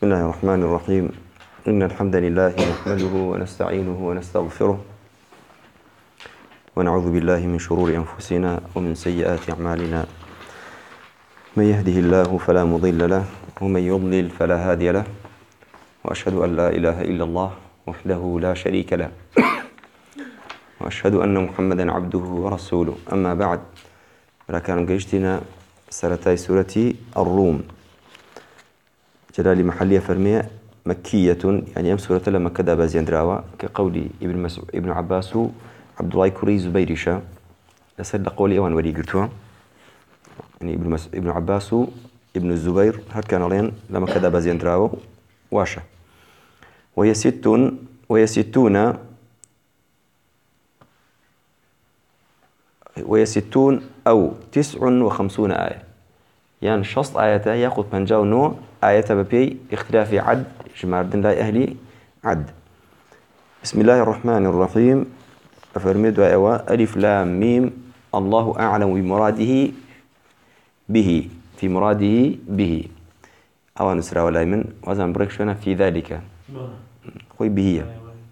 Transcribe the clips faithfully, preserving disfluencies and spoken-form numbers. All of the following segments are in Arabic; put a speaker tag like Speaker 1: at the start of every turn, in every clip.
Speaker 1: بسم الله الرحمن الرحيم. إن الحمد لله نحمده ونستعينه ونستغفره ونعوذ بالله من شرور أنفسنا ومن سيئات أعمالنا. من يهده الله فلا مضل له ومن يضلل فلا هادي له، وأشهد أن لا إله إلا الله وحده لا شريك له، وأشهد أن محمدا عبده ورسوله. أما بعد، فكان قيشتنا سرتاي سورة الروم. جلالي محلية فرمية مكية، يعني أم سورة لما كذا بازين دراوة كقول ابن مسعود ابن عباس عبد الله كري زبيرشة لسد قولي أوان ولي قلتها، يعني ابن مس... ابن عباس ابن الزبير هاد كان لين لما كذا بازين دراوة واشة. وهي ست وهي ستون وهي ستون أو تسع وخمسون آية، يعني شصت آياتها يأخذ بنجاو نوع آية ببي اختلاف عد جماردن لا أهلي عد. بسم الله الرحمن الرحيم. أفرميد وأوا ألف لام ميم الله أعلم بمراده به في مراده به أو نسرى ولا من وزن بريكشنا في ذلك خوي به.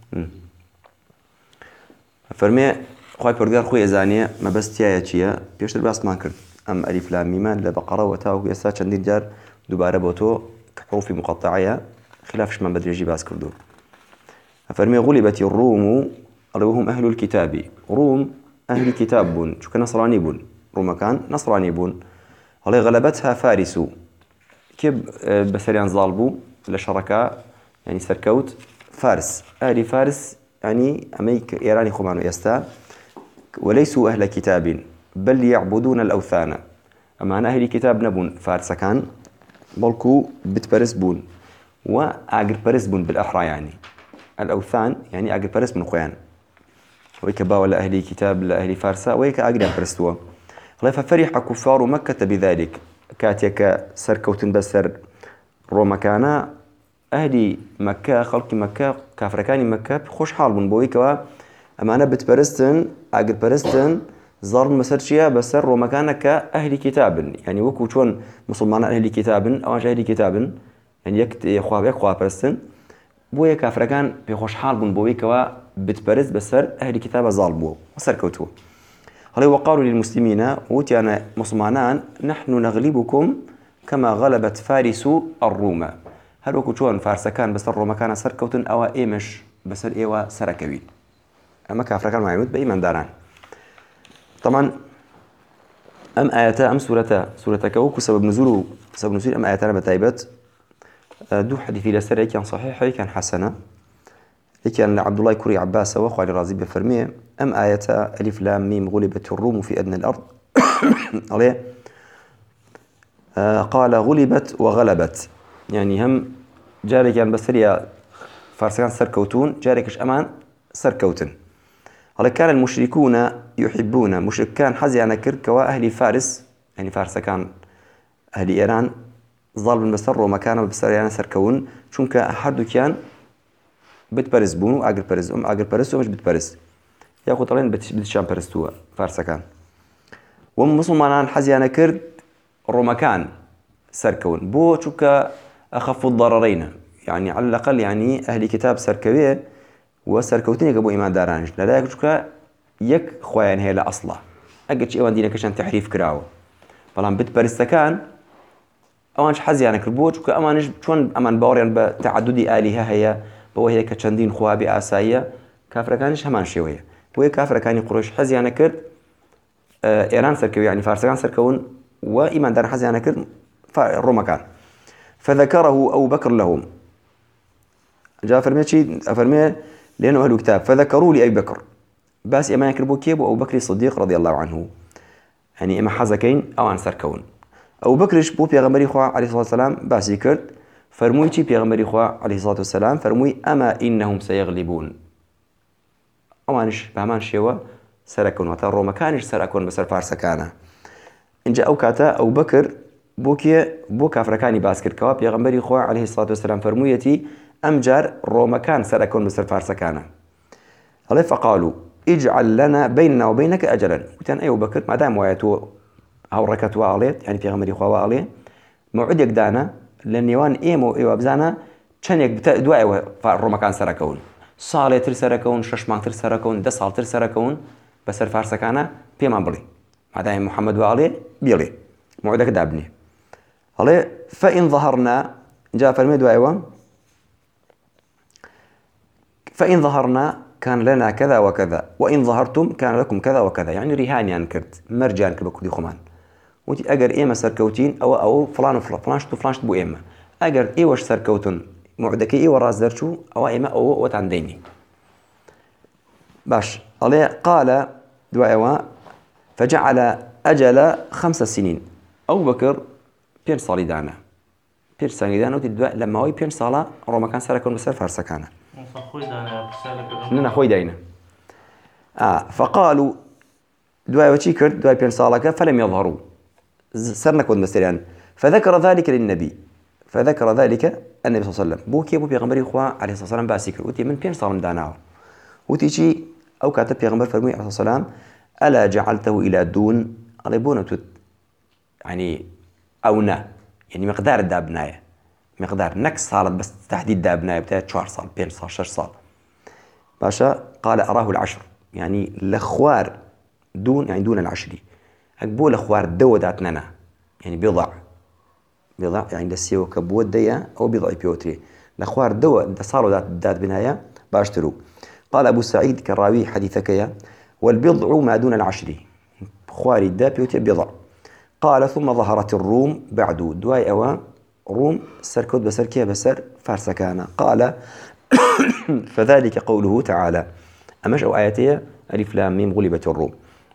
Speaker 1: أفرمي خوي بردار خوي إزانية ما بس تيا تيا بيشتر بس ما كرت أم ألف لام ميم لبقرة وتاو يسا شندين جار دوباره بوتو حروف مقطعية خلاف ما بدري باس كردو. أفرمي غلبت الروم هم أهل الكتاب. روم أهل كتاب بون، شو كان نصراني بون، روما كان نصراني بون. هلا غلبتها فارس كيف بسريان ظالبو لشركاء، يعني سركوت فارس. أهل فارس يعني أميك إيراني خمانو يستا، وليسوا أهل كتاب بل يعبدون الأوثان. أما أنا أهل كتاب نبون فارس كان بلكو بتبرس بون وأجر برس بون بالأحرى، يعني الأوثان يعني أجر برس من خوان ويكبا ولا أهل كتاب لأهل فارسا ويك أجر برستوا. الله ففرح كفار مكة بذلك كاتيك سركوتن بسر روما كان أهل مكة خلق مكة كافركان مكة خوش حال بون بويكوا. أما أنا بتبرستن أجر برستن ظل مسرشيا بسر روما كان كأهل كتاب، يعني وكو شون مسلمان أهل كتاب أو أهل كتاب، يعني يك يخواب يخواب برستن بويا كافركان بيخوش حال بون بويكوا بتبرز بسر أهل كتاب ظالبو وسر كوتو. هلا وقالوا للمسلمين وتيانا مسلمانان نحن نغلبكم كما غلبت فارس الروم. هل وكو شون فارس كان بسر روما كان سر كوتن أو إيمش بسر إيوا سركوين. أما كافركان ما يموت بإيمان داران. طبعا أم آياتا أم سورة سورة كوكو سبب نزوله سبب نزول أم آياتنا بتايبت دو حديثي لسر كان صحيح كان حسنة، كان عبد الله كري عباس وأخوة الرازي بفرمية أم آياتا ألف لام ميم غلبت الروم في أدنى الأرض. عليه آه قال غلبت وغلبت، يعني هم جاري كان بسرية فارسان سركوتون جاريكش أمان سركوتن. هلا كان المشركون يحبون مشرك كان حزي أنا كرك وأهل فارس، يعني فارس كان أهل إيران ظالم بسر ومكانه بسر يعني سركون شونك أحد كان بتبرز بون وأجر برز أم أجر برز ومش بتبرز ياخد طالعين بتشام برستوا فارس كان. ومسلمان حزي أنا كرد روما كان سركون بو شوك أخف الضررين، يعني على الأقل يعني أهل كتاب سركويه وسركوتين يجابوا إيمان دارانش لا لا شوك يك خوان هي لا أصلا أجد شيء وندينا كشان تحريف كراو فلان بتبرز كان أوانش حزي أنا كربوش كأمانش شون أمان باوريان بتعددي آلهة هي بوهي كشندين خوابي آسايا كافر كانش همان شوية وهي كافر كان قريش حزي أنا كرد آه إيران سركوي يعني فارس كان سركون وإيمان دار حزي أنا كرد روما كان. فذكره أبو بكر لهم جاء فرمي شيء أفرمي لأنه أهل كتاب فذكروا لأبي بكر بس إما يكربوا كيبو أبو بكر الصديق رضي الله عنه، يعني إما حزكين أو عن سركون. أبو بكرش بو بيغمبري خوا عليه الصلاة والسلام باسي كرد فرموي شي بيغمبري خوا عليه الصلاة والسلام فرموي أما إنهم سيغلبون. أمانش بهمان شيوا سركون وتا روما كانش سركون بسر فارس كان إن جاء أوكاتا أبو بكر بوكي بو كافركاني باسكر كوا بيغمبري خوا عليه الصلاة والسلام فرمويتي أمجار روما كان سركون بسر فارس كان. هلا فقالوا اجعل لنا بيننا وبينك أجلا. وتان أبو بكر ما دام وياتو هاو ركت وعليت يعني بيغمبري خوا وعليه موعد يقدانا لنيوان إيمو إيوه بزانا چەندێک دوایەوە ڕۆمەکان سەرەکەون ساڵێتر سەرەکەون شەش مانگتر سەرەکەون دە ساڵتر سەرەکەون بەسەر فارسەکانە پێمان بڵێ مادام محەممەد واڵێ بێڵێ موعدەکە دابنێ هەڵێ فإن ظهرنا جا فەرمێ دوایەوە فإن ظهرنا كان لنا كذا وكذا وإن ظهرتم كان لكم كذا وكذا يعني رهانيان كرد مرجان كرد بكردي خمان وتي أجر إيما سركوتين أو أو فلان وفلان فلان شتو فلان شتو بو إيما أجر إيوش سركوتن معدكي إيوه راس درشو أو إيما أو وتعنديني باش عليه قال دعاء فجعل أجل خمس سنين أبو بكر بين صالي دانا بين صالي دانا وتي الدعاء لما هو بين صلاة روما كان سركون بسر فارسكانا ننا خوي داينا آه فقالوا دعاء وشي كرد دعاء بين صالك فلم يظهروا سرنا كود مستريان فذكر ذلك للنبي فذكر ذلك النبي صلى الله عليه وسلم بوكي ابو بيغمبري اخوا عليه الصلاه والسلام باسكر وتي من بين صار داناو وتيجي او كاتب بيغمبر فرمي عليه الصلاه والسلام الا جعلته الى دون عليبونه يعني اونا يعني مقدار الدابنايه مقدار نكس صارت بس تحديد دابنايه بتاع أربعة صال بين صار شش صال باشا قال اراه العشر يعني الاخوار دون يعني دون العشر أقبول أخوار دو داتنا يعني بضع بضع يعني دسيو كبوت ديا أو بضع بيوتري الأخوار دو ده صاروا دات دات بنايا باشتروا قال أبو سعيد كراوي حديثك يا والبضع ما دون العشر خواري دا بيوتي بضع قال ثم ظهرت الروم بعد دواي أوا روم سركود بسر كيه بسر فارسكانا قال فذلك قوله تعالى أمش أو آياتية ألف لام ميم غلبت الروم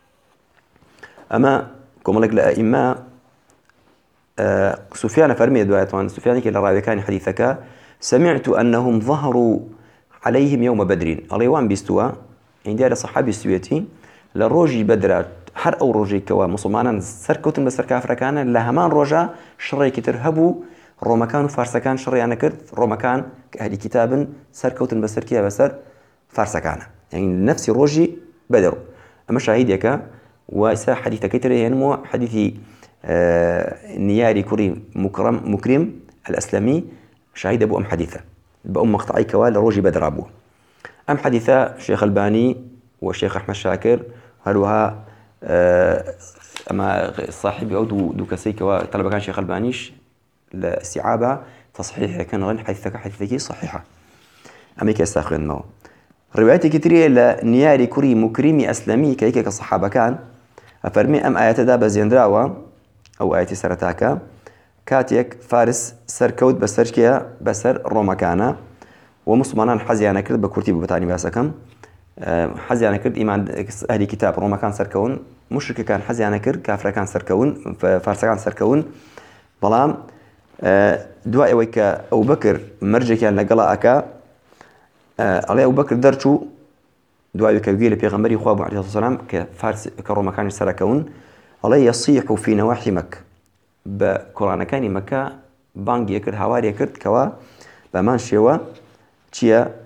Speaker 1: أما كما لك الأئمة آه سفيان فرمي دعاء سفيان كلا راوي كان حديثك سمعت أنهم ظهروا عليهم يوم بدر اليوان بيستوا عندي على صحابي السويتي لروجي بدر حر أو روجي كوا مسلمانا سركوتن بسر كافر كان لهمان روجا شري كترهبوا روما كانوا فارس كان شري أنا كرت روما كان أهل كتاب سركوتن بسر كيا بسر فارس كان يعني نفس روجي بدر أما شاهدك وإسا حديث كتير ينمو حديث آه نياري كريم مكرم مكرم الأسلامي شاهد أبو أم حديثة بأم مقطعي كوال روجي بدر أبوه أم حديثة الشيخ الباني والشيخ أحمد شاكر هلوها آه أما صاحب أو دو, دو كسي كوا طلب كان الشيخ البانيش لاستيعابها تصحيح كان غن حديثك حديثك صحيحة أميك يستاخذ معه روايتي كتير لنياري كري مكرمي أسلامي كيك كصحابة كان أفرمي أم آيات دا بزيندراوا أو آيات سرتاكا كاتيك فارس سركود بسركيا بسر روما كان ومسلمان حزيانا كرد بكورتي ببتاني باسكم حزيانا كرد إيمان أهل كتاب روما كان سركون مشرك كان حزيانا كرد كافر كان سركون فارس كان سركون ظلام دواء ويك أبو بكر مرجع كان لقلاءك علي أبو بكر درشو دعاء كبير بيغمبري خواب عليه الصلاة والسلام كفارس كروما كان سركون علي يصيح في نواحي مكة بقرآن كان مكة بانج يكرد هواري يكرد كوا بمان شوا تشيا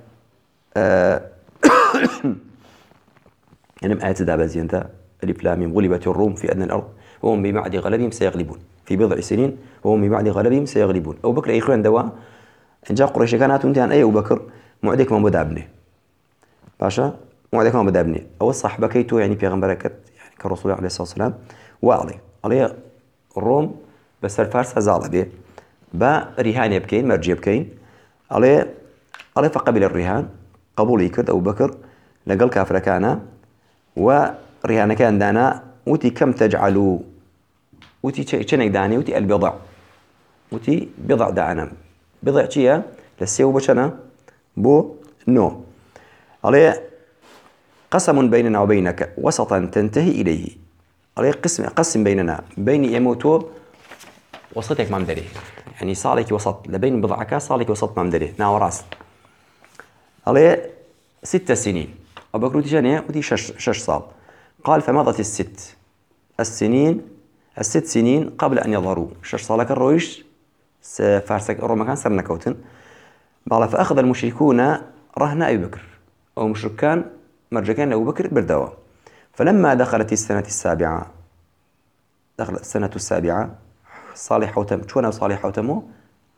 Speaker 1: يعني آيات دابا زينتا ألف لام ميم غلبت الروم في أدنى الأرض وهم ببعد غلبهم سيغلبون في بضع سنين وهم ببعد غلبهم سيغلبون أبو بكر أي إخوان دوا إن جاء قريش كانت أنت أي أبو بكر معدك ما بدابني باشا معدك ما بدابني أو الصحبة كيتو يعني بيغمبرك يعني كرسول عليه الصلاة والسلام وعلي عليه الروم بس الفارس هزال به با رهان يبكين مرجي يبكين عليه عليه فقبل الرهان قبول يكرد أبو بكر لقل كافر كان ورهان كان دانا وتي كم تجعلوا وتي شنك داني وتي البضع وتي بضع دانا بضع شيء للسيو بشنا بو نو عليه قسم بيننا وبينك وسطا تنتهي إليه عليه قسم قسم بيننا بين يموتو وسطك ما مدري يعني صالك وسط لبين بضعك صالك وسط ما مدري نا وراس عليه ست سنين أبو بكر تجاني ودي شش شش صال قال فمضت الست السنين الست سنين قبل أن يظهروا شش صالك الرويش فارسك روما كان سرنا كوتن قال فأخذ المشركون رهن أبي بكر أو مشركان مرجكان أبو بكر بردوا فلما دخلت السنة السابعة دخلت السنة السابعة صالح وتم شونا صالح وتمو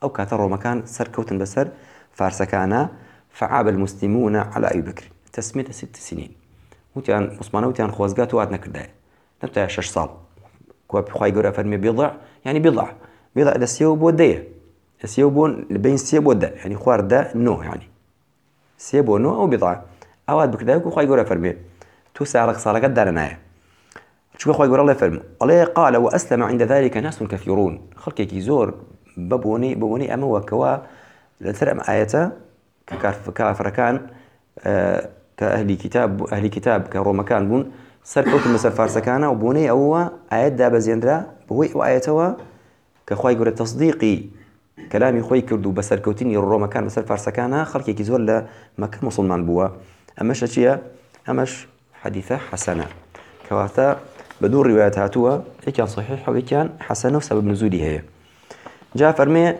Speaker 1: أو كاتر رومكان سر كوتن بسر فارسكانا فعاب المسلمون على أبي بكر تسمية ست سنين وتيان مسلمان وتيان خوازقات وعدنا كرداء نبتها شش صال كواب خواي قرأ فرمي بيضع يعني بضع بضع لسيو بودية السيو بون بين سيب ودا يعني خوار دا نو يعني سيب ونو أو بضعة أواد بكرداء وخواي قرأ فرمي تو سعرك صالك دارنا شوف أخوي يقول الله يفرم الله قال وأسلم عند ذلك ناس كثيرون خلقي كيزور ببوني بوني أما وكوا لترى آياته كافر كان آه كأهل كتاب أهل كتاب كروما كان بون سر كوت مسر فارسكانا وبوني أو آيات دابا زيندرا بوي وآياتها كأخوي يقول التصديقي كلامي خوي كردو بسر كوتيني الروما كان بسر فارسكانا خلقي كيزور لا ما كان مسلمان بوا أمش أشياء أمش حديثة حسنة كواتا بدون روايات هاتوها إيه كان صحيح وإيه كان حسنه وسبب نزولي هي جاء فرمي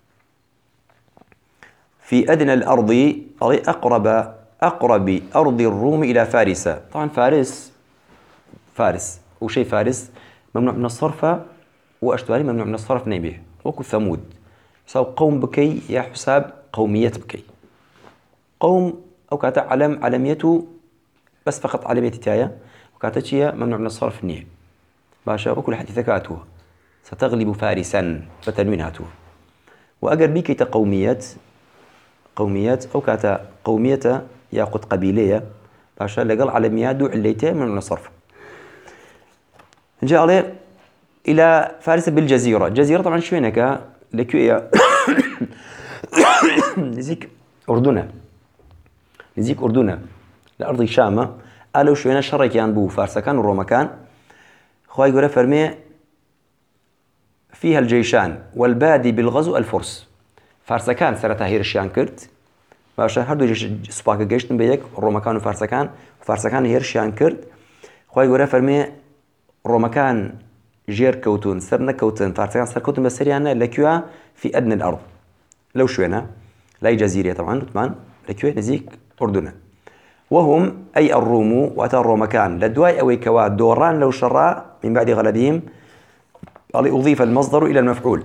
Speaker 1: في أدنى الأرض أقرب أقرب أرض الروم إلى فارس طبعا فارس فارس وشيء فارس ممنوع من الصرف وأشتوالي ممنوع من الصرف نبيه وكو ثمود سو قوم بكي يا حساب قومية بكي قوم أو كاتا علم علميته بس فقط علمية تايا وكاتشيا ممنوع من الصرف النية باشا وكل حديث كاتوه ستغلب فارسا فتنوين هاتوه وأجر بيكي تقوميات قوميات أو كاتا قومية ياقوت قبيلية باشا لقل علميات دو عليتين ممنوع من الصرف جاء عليه إلى فارس بالجزيرة الجزيرة طبعا شوينك لكوية نزيك أردنة نزيك أردنة لأرض شامة قالوا شوينا شرك يان بو فارس كان وروما كان خواهي يقول فرمي فيها الجيشان والبادي بالغزو الفرس فارس كان سرتها هيرشيان كرت باشا هردو جيش سباك جيشتن بيك روما كان وفارس كان فارس كان هيرشيان كرت خواهي يقول فرمي روما كان جير كوتون سرنا كوتون فارس كان سر كوتون بسريانا لكوا في أدنى الأرض لو شوينا لا جزيرة طبعا طبعا لكوا نزيك أردنة وهم أي الروم وأتى الرومكان لدواي أو كوا دوران لو شراء من بعد غلبهم أضيف المصدر إلى المفعول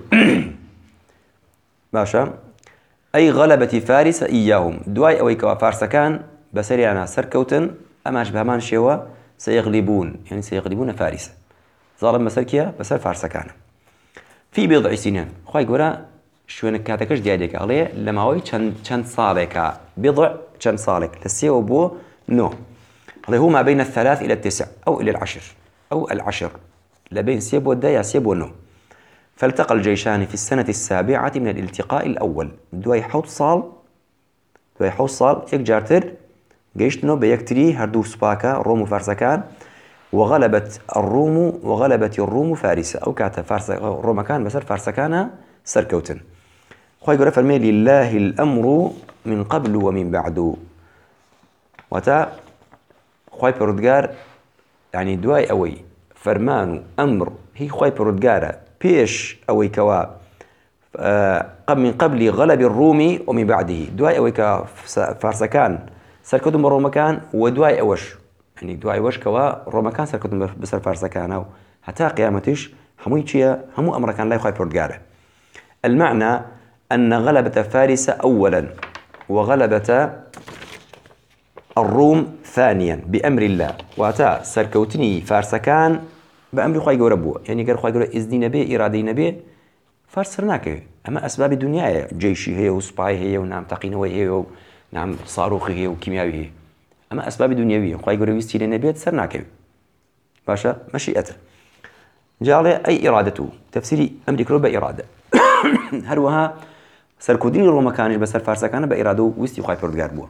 Speaker 1: باشا أي غلبة فارس إياهم دواي أو كوا فارس كان بسريعنا سركوتن أما أشبه شوا سيغلبون يعني سيغلبون فارس ظالم مسركيا بسر فارس كان في بضع سنين خواهي قولا شوين كاتكش ديالك عليه لما هوي چند صالك بضع چند صالك لسيو بو نو هذا هو ما بين الثلاث إلى التسع أو إلى العشر أو العشر لبين سيب والدايا سيب ونو فالتقى الجيشان في السنة السابعة من الالتقاء الأول دوي حوت صال دوي حوت صال يك جارتر جيشتنو بيكتري هردو سباكا روم فارسكان وغلبت الروم وغلبت الروم فارس أو كاتا فارس روما كان بسر فارسكانا سركوتن خوي يقول فرمي لله الأمر من قبل ومن بعد وتا خوي بردقار يعني دواي أوي فرمان أمر هي خوي بردقارة بيش أوي كوا قبل من قبل غلب الرومي ومن بعده دواي أوي كفارسكان سركوتن برومكان ودواي أوش يعني دواي أوش كوا رومكان سركوتن بسر فارسكان حتى قيامتش هموي تشيا همو أمركان لا خوي بردقارة المعنى أن غلبة فارس أولا وغلبة الروم ثانيا بأمر الله واتا سركوتني فارسكان بأمر خواهي قول يعني قال خواهي قول إذن نبي إرادي نبي فارس سرناك أما أسباب الدنيا جيشي هي وسباي هي ونعم تقينوي هي ونعم صاروخي هي وكيميائي هي أما أسباب الدنيا خواهي قول ويستي لنبي سرناك باشا مشيئته جعل أي إرادته تفسيري أمريك ربا إرادة هروها سركودين الروما كانش بسر فارسا كان بإرادة ويستي خواهي بردقار بوا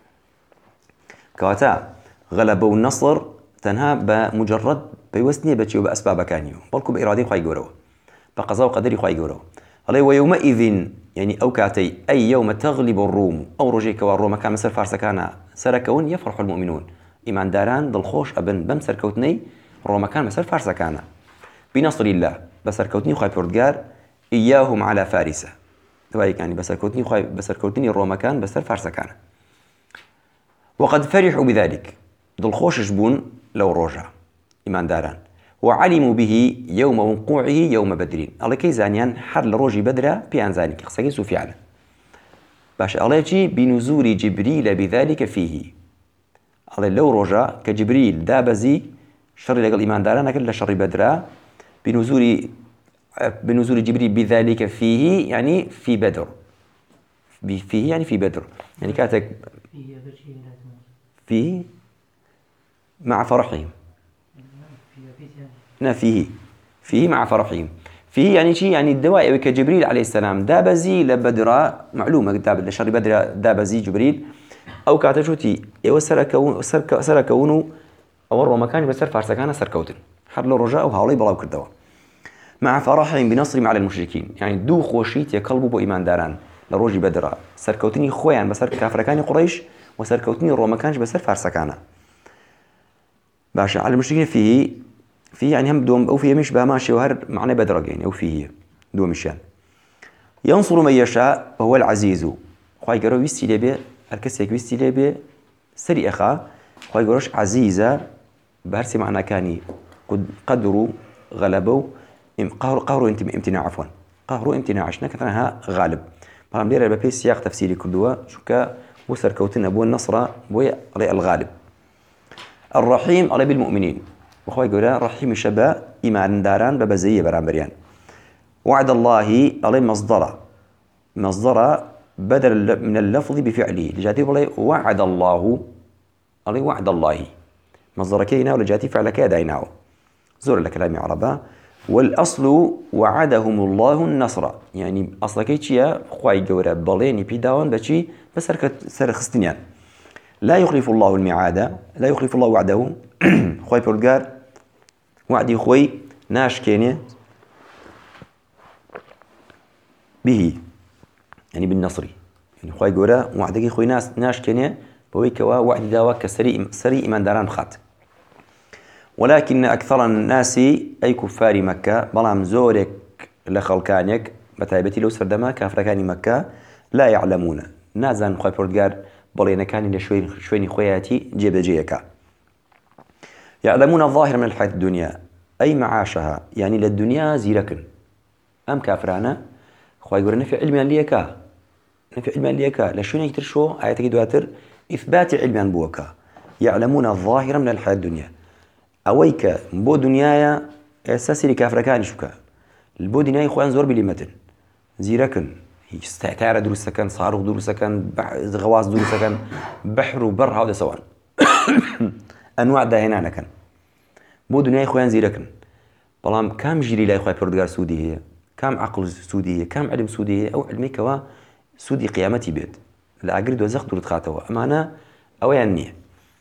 Speaker 1: كواتا غلبوا النصر تنها بمجرد بيوسني بتشيو بأسباب كانيو بلكو بإرادة خواهي قورو بقضاء وقدري خواهي قورو علي ويومئذ يعني أو كاتي أي يوم تغلب الروم أو رجيك والروما كان مسر فارسا كان سركون يفرح المؤمنون إيمان داران دلخوش أبن بم سركوتني روما كان مسر فارسا كان بنصر الله بسركوتني خواهي بردقار إياهم على فارسة تبايك يعني بسركوتني خواهي بسركوتني الروما كان بسر فارسا كان وقد فرحوا بذلك دلخوش جبون لو روجا إيمان داران وعلموا به يوم وقوعه يوم بدر الله كي زانيان حر لروجي بدرة بيان زاني قصة سفيان باش الله يجي بنزول جبريل بذلك فيه الله لو رجع كجبريل دابزي شر لقى الإيمان دارنا كل شر بدرة بنزول بنزول جبريل بذلك فيه يعني في بدر فيه يعني في بدر يعني كاتك فيه مع فرحهم نا فيه فيه مع فرحهم فيه يعني شيء يعني الدواء كجبريل عليه السلام دابزي لبدر معلومة داب لشر بدر دابزي جبريل أو كاتشوتي يوسر كون سر سر كونه أور مكان بسر فارس كان سر كوتن حر الرجاء وهاولي بلاو كردوا مع فرحهم بنصرهم على المشركين يعني دو خوشيت يقلبوا بإيمان داران لروجي بدر سر كوتني خويا بسر كافر كان قريش وسر كوتني الروما كانش بسر فارس كان باشا على المشركين فيه فيه يعني هم دوم أو فيه مش بماشي وهر معنى بدر يعني أو فيه دوم مشان ينصر من يشاء وهو العزيز خواي قروا يستي لبي الكسيك يستي لبي سري أخا خواي قروش عزيزة بهرسي معنى كاني قد قدروا غلبوا قهروا قهروا امتناع عفوا قهروا امتناع عشنا كثرها غالب برام ليرة بابي سياق تفسيري كردوا شكا بوسر كوتنا بو النصر بو الغالب الرحيم على بالمؤمنين وخوي قولا رحيم شبا إيمان داران ببزية برامبريان وعد الله عليه مصدر مصدر بدل من اللفظ بفعله لجاتي والله وعد الله عليه وعد الله مصدر كينا ولجاتي فعل كيدا يناو زور لكلامي عربا والأصل وعدهم الله النصر يعني أصلا كيتشيا خوي قولا بليني بيداون بشي بس سر خستنيان لا يخلف الله الميعاد لا يخلف الله وعده خوي بولغار وعدي خوي ناش كيني به يعني بالنصري يعني خوي قولا وعدك خوي ناس ناش كيني بويكوا وعد داوا كسري سري إيمان داران خات ولكن أكثر الناس أي كفار مكة بلام زورك لخلقانك بتايبتي لو سردما كافركاني مكة لا يعلمون نازن خوي بولغار بلينا كان لشوين شويني خوياتي جيب جيكا يعلمون الظاهر من الحياة الدنيا أي معاشها يعني للدنيا زيركن أم كافرانا خوي يقول نفي علمي ليكا نفي علمي ليكا لشوين يكترشو آياتك دواتر إثبات علمي بوكا يعلمون الظاهر من الحياة الدنيا أويك بو دنيايا أساسي لكافركان شوكا البو دنياي خوان زور بليمتن زيركن استعتار دروس سكن صاروخ دروس سكن غواص دروس سكن بحر وبر هذا سواء أنواع دهنا كان بو دنيا خوان زيركن بلام كم جري لا خوي بردقار سودي هي كم عقل سودي هي كم علم سودي هي أو علمي كوا سودي قيامتي بيت لا أقرد وزخ دور تخاتوا أما أنا أو يعني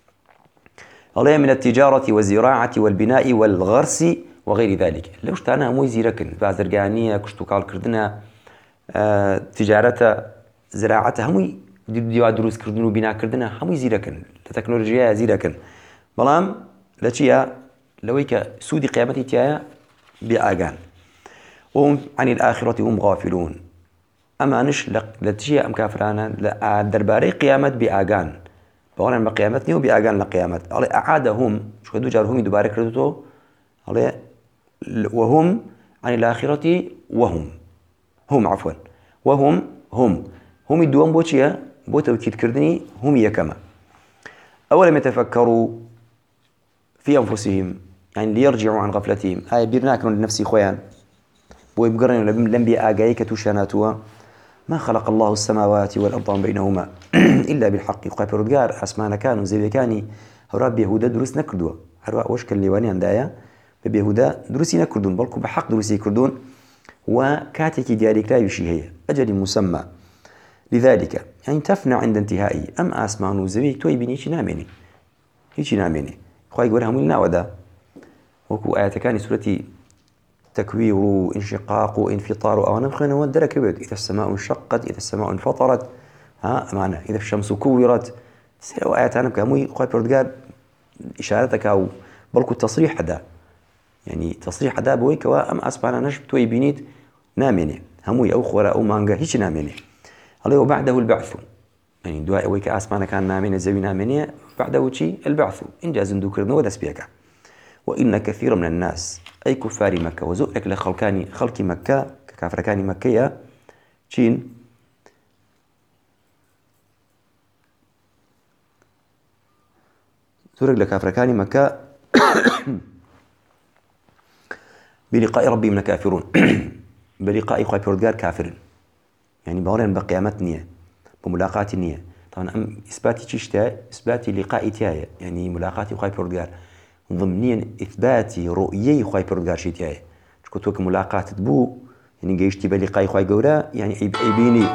Speaker 1: الله من التجارة والزراعة والبناء والغرس وغير ذلك لوش تانا مو زيركن بازرقانية كشتو قال كردنا آه تجارة زراعة هموي ديوا دروس كردن وبناء كردنا هموي زيركن التكنولوجيا زيركن بلام لشيا لويك سودي قيامتي تيايا بآجان وهم عن الآخرة هم غافلون أما نش لتشيا أم كافرانا درباري قيامت بآجان بقولنا ما قيامتني وبآجان لقيامت على أعادهم شو كدو جارهم يدبارك كردتو على وهم عن الآخرة وهم هم عفوا وهم هم هم يدوم بوشيا بو توكيد كردني هم يكما أولم يتفكروا في أنفسهم يعني ليرجعوا عن غفلتهم هاي بيرناكم لنفسي خويا بو يبقرن لم بيآجايك توشاناتوا ما خلق الله السماوات والأرض بينهما إلا بالحق وقابل رجار أسمعنا كانوا زي كاني هراب يهودا دروس نكردوا هروا وش كالليواني عندايا بيهودا دروسي نكردون بلكو بحق دروسي كردون وكاتك ديارك لا يشي هي أجل مسمى لذلك يعني تفنى عند انتهائي أم أسمان وزوي توي بني هيش نامني هيش نامني خواهي قولها ملنا ودا وكو آيات كاني سورتي تكوير وانشقاق وانفطار وأنا بخينا ودرك بيد إذا السماء انشقت إذا السماء انفطرت ها معنا إذا الشمس كورت سيروا آيات أنا كموي خواهي بردقال إشارتك أو بلكو التصريح هذا يعني تصريح هذا بويك وأم أسمان نشب توي بنيت نامني هموي أو خورا أو مانجا هيش نامني الله وبعده البعث يعني دواء ويك أسمان كان نامني زوي نامني بعده شيء البعث إنجاز ذكرنا وذا سبيكا وإن كثير من الناس أي كفار مكة وزؤلك لخلقاني خلق مكة ككافر كان مكية شين زورك لكافر كان مكة بلقاء ربهم لكافرون بلقاء خواهي بردقار كافر يعني باورين بقيامت نية بملاقات نية طبعا أم إثباتي تشتا إثباتي لقاء تيايا يعني ملاقاتي خواهي بردقار ضمنيا إثباتي رؤيي خواهي بردقار شي تيايا شكو توك ملاقات تبو يعني قيشتي بلقاء خواهي قورا يعني عيبيني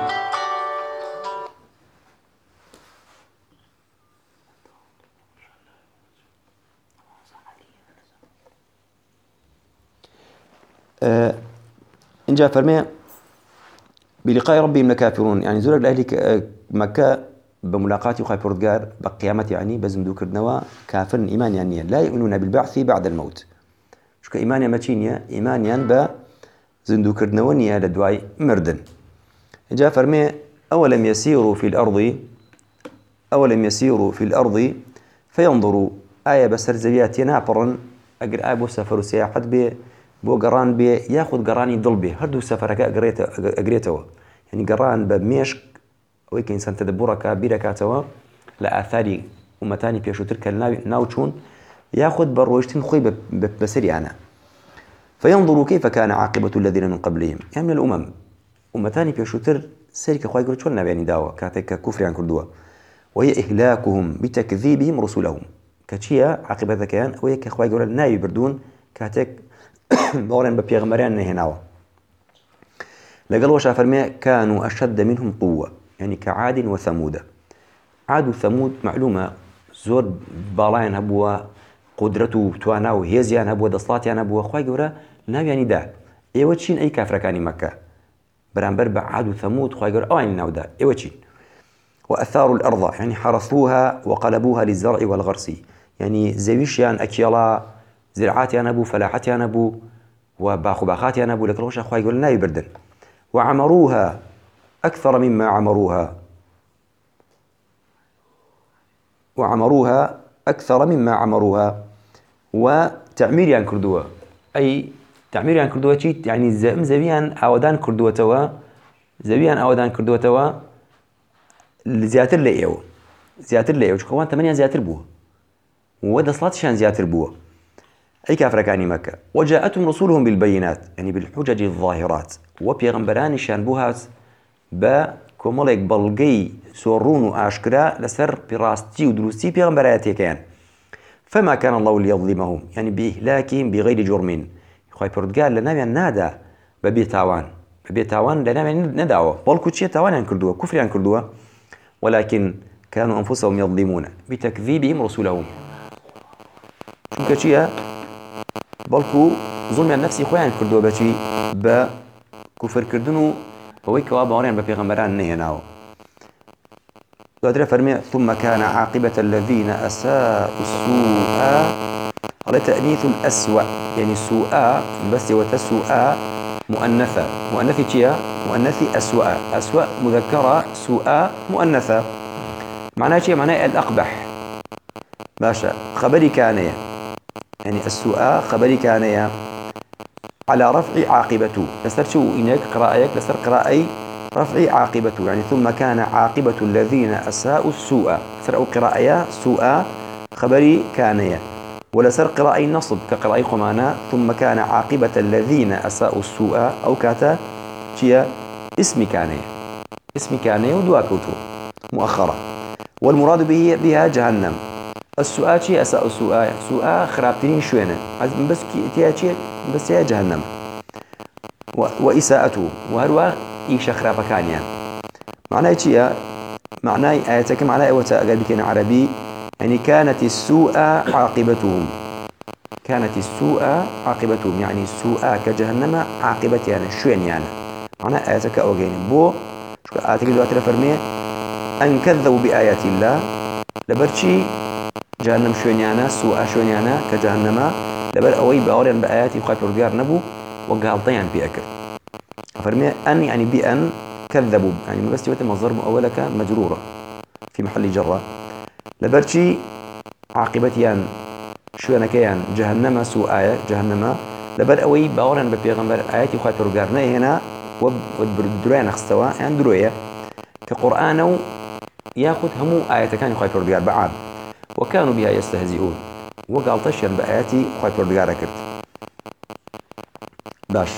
Speaker 1: أه إن جاء فرمي بلقاء ربهم لكافرون يعني زورك لأهل مكة بملاقاتي وخاي بردقار بقيامة يعني بزمدو كردنوا كافر إيمان يعني لا يؤمنون بالبعث بعد الموت شو كإيمان يا ماتشينيا إيمان ينبا زندو كردنوا نيا لدواي مردن جاء فرمي أولم يسيروا في الأرض أولم يسيروا في الأرض فينظروا آية بسر زبيات ينابرن أقر آية بو سفر سياحة بي بو قران بي ياخذ قراني ضل بي هردو سفرك أقريتوا يعني قران بميشك ويك إنسان تدبرك بركاتوا لآثاري ومتاني بيشو تلك الناوتشون ياخذ برويشتين خوي بسري أنا فينظروا كيف كان عاقبة الذين من قبلهم يعني من الأمم ومتاني بيشو تر سيرك خوي قلت شو النبي يعني داوا كاتك كفر عن كردوا وهي إهلاكهم بتكذيبهم رسلهم كتشيا عاقبة كان ويك خوي قول الناي بردون كاتك دورين ببيغمران نهناوا لقال وشا فرمي كانوا أشد منهم قوة يعني كعاد وثمود عاد وثمود معلومة زور بالاين هبوا قدرته توانا وهيزيان هبوا دصلاتيان هبوا خواهي قورا ناو يعني دا ايوه تشين اي كافر كاني مكة برانبر بعاد وثمود خواهي قورا اوين ناو دا ايوه تشين وأثاروا الأرض يعني حرثوها وقلبوها للزرع والغرس يعني زويشيان أكيلا زرعاتيان هبو فلاحاتيان هبو وباخو باخاتيان هبو لكن وشا خواهي قورا ناو بردن وعمروها أكثر مما عمروها وعمروها أكثر مما عمروها وتعمير يعني كردوة أي تعمير يعني كردوة شيء يعني زم زبيان أودان كردوة توا زبيان أودان كردوة توا زياتر لإيو زياتر لإيو شو كمان ثمانية زياتر بوه وده صلاة شان زياتر بوه أي كافر كاني مكة وجاءتهم رسولهم بالبينات يعني بالحجج الظاهرات وبيغمبران شان بوهات با كومالك بلغي سورون وآشكرا لسر براستي ودروستي بيغمبراتي كان فما كان الله ليظلمهم يعني بإهلاكهم بغير جرم خواهي بردقال لنامي نادا ببي تاوان ببي تاوان لنامي ندعوه بلكو تشي تاوان عن كردوه كفر عن كردوه ولكن كانوا أنفسهم يظلمون بتكذيبهم رسولهم شو كتشيها بلكو ظلم عن نفسي خواه عن كردوه بشي بكفر كردنو هو كواب أوريان ببيغمبران نهناو قادر فرمي ثم كان عاقبة الذين أساءوا السوء على تأنيث الأسوأ يعني سوء بس وتسوء مؤنثة مؤنثة تيا مؤنثة أسوأ أسوأ مذكرة سوء مؤنثة معناها شيء معناها الأقبح باشا خبري كانية يعني السوء خبري كانية على رفع عاقبته لسر شو إنك قراءيك لسر قراءي رفع عاقبته يعني ثم كان عاقبة الذين أساءوا السوء سر أو قراءيا سوء خبري كانيا ولا سر قراءي نصب كقراءي قمانا ثم كان عاقبة الذين أساءوا السوء أو كاتا شيا اسم كانيا اسم كانيا ودواكوتو مؤخرة والمراد به بها جهنم السوء شيء أساء السوء سوء خرابتين شوينة بس كي شيء بس هي جهنم وإساءته وهروا إيش خراب كانيا معناه شيء معناه آياتك معناه وتأجل بكين عربي يعني كانت السوء عاقبتهم كانت السوء عاقبتهم يعني السوء كجهنم عاقبتي يعني شوين يعني معناه آياتك أوجين بو شو آياتك دوات فرمي أن كذبوا بآيات الله لبرشي جهنم شوينيانا سوء شوينيانا كجهنم لبر أوي بأوريان بآياتي وخايف رجار نبو وقالطيان بأكل فرمي أن يعني بأن كذبوا يعني بس يوتي مصدر مؤولك مجرورة في محل جرة لبرشي عاقبتيان شو أنا كيان جهنم سوء آية جهنم لبر أوي باورن ببيغمبر آياتي خواهي برقارنا هنا وبردروية نخستوا يعني دروية كقرآن ياخذ همو آية كان خواهي برقار بعام وكانوا بها يستهزئون وقال تشير بآياتي خواهي برقار كرت باش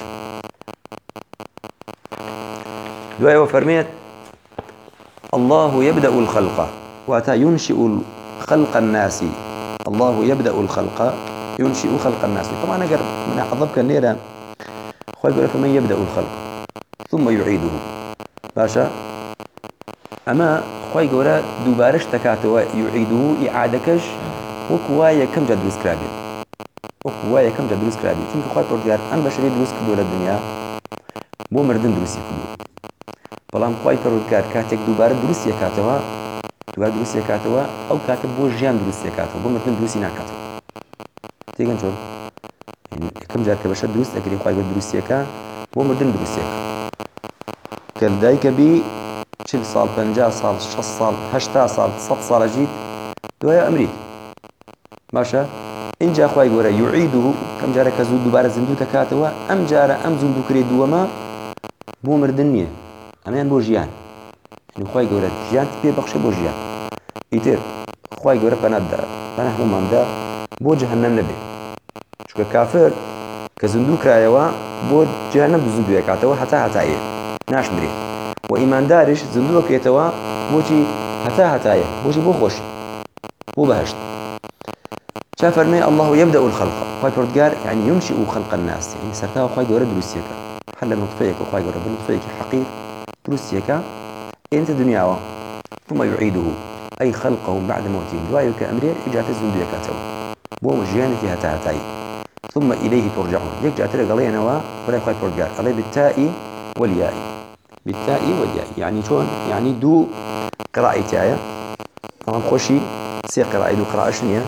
Speaker 1: دعاء وفرميت الله يبدأ الخلق وأتى ينشئ خلق الناس الله يبدأ الخلق ينشئ خلق الناس طبعا أقر من أعظمك الليلة خوي يقول فمن يبدأ الخلق ثم يعيده باشا أما خوي يقول دوبارش تكاتوا يعيده إعادكش وكوايا كم جد دروس كرابي وكوايا كم جد دروس كرابي چونك خوي بردگار أم بشري دروس كدو للدنيا بو مردن دروسي كدو بەڵام خوای پەروەردگار کاتێک دووبارە دروستی کاتەوە دووبارە دروستی کاتەوە ئەو کاتە بۆ ژیان دروستی کاتەوە بۆ مردن دروستی ناکاتەوە تێگەن چۆن یەکەم جار کە بەشە دروست ئەگەری خوای بە دروستیەکە بۆ مردن دروستیەکە کە دایکە بی چل ساڵ پەنجا ساڵ شەش ساڵ هەشتا ساڵ سەد ساڵە ژیت دوایە ئەمریت باشە اینجا خوای گەورە یوعیدو کەم جارە کە زوو دووبارە زیندوو دەکاتەوە ئەم جارە ئەم زیندووکرێ دووەمە بۆ مردن نییە ئەمیان بۆ ژیان خوای گەورە ژیان پێ بەخشێ بۆ ژیان ئیتر خوای گەورە پەناتدا پەناه هەموماندا بۆ جەهەنەم نەبێ چونکە کافر کە زیندوو کرایەوە بۆ جەهەنەم زیندوو دەکاتەوە هەتا هەتایە ناشمرێ و ئیمانداریش زیندوو دەکرێتەوە بۆچی هەتا هەتایە بۆچی بۆ خۆشی بۆ بەهەشت جا فەرمێ الله يبدأ الخلق خوای پەروەردگار يعني ينشئ خلق الناس يعني سەرتاوە خوای گەورە دروستیەکە هەر لە نوتفەیەکە خوای گەورە بە نوتفەیەکی حەقیر دروستيك انت دنياوا ثم يعيده اي خلقهم بعد موتهم دوايو كامري اجات الزنديه كاتو بو مجيانتي هتا هتاي ثم اليه ترجعون يك جات لك علينا ولا يخاف برجع عليه بالتاء والياء بالتاء والياء يعني شلون يعني دو قراءتي ايه طبعا خوشي سي قراءه دو قراءه شنيه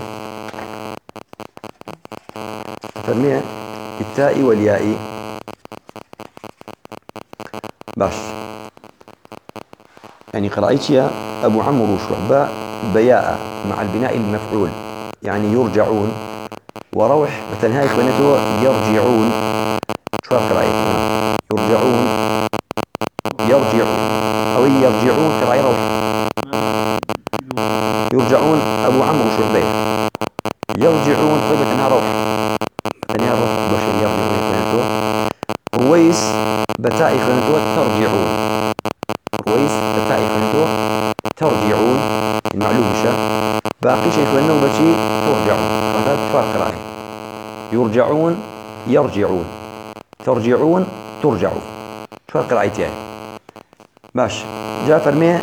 Speaker 1: فرميه بالتاء والياء باش يعني قراءتي أبو عمرو شعبة بياء مع البناء المفعول يعني يرجعون وروح بتنهاية بنته يرجعون شو قراءة يرجعون يرجعون أو يرجعون قراءة روح يرجعون أبو عمرو شعبة يرجعون طيبة تنها روح تنها روح بشر يرجعون بنته رويس بتاء بنته ترجعون رويس بتاء بنته ترجعون المعلوم شا باقي شيء فإنه بشي ترجعون هذا فرق رأي يرجعون يرجعون ترجعون ترجعون فرق رأيتين باش جاء فرميه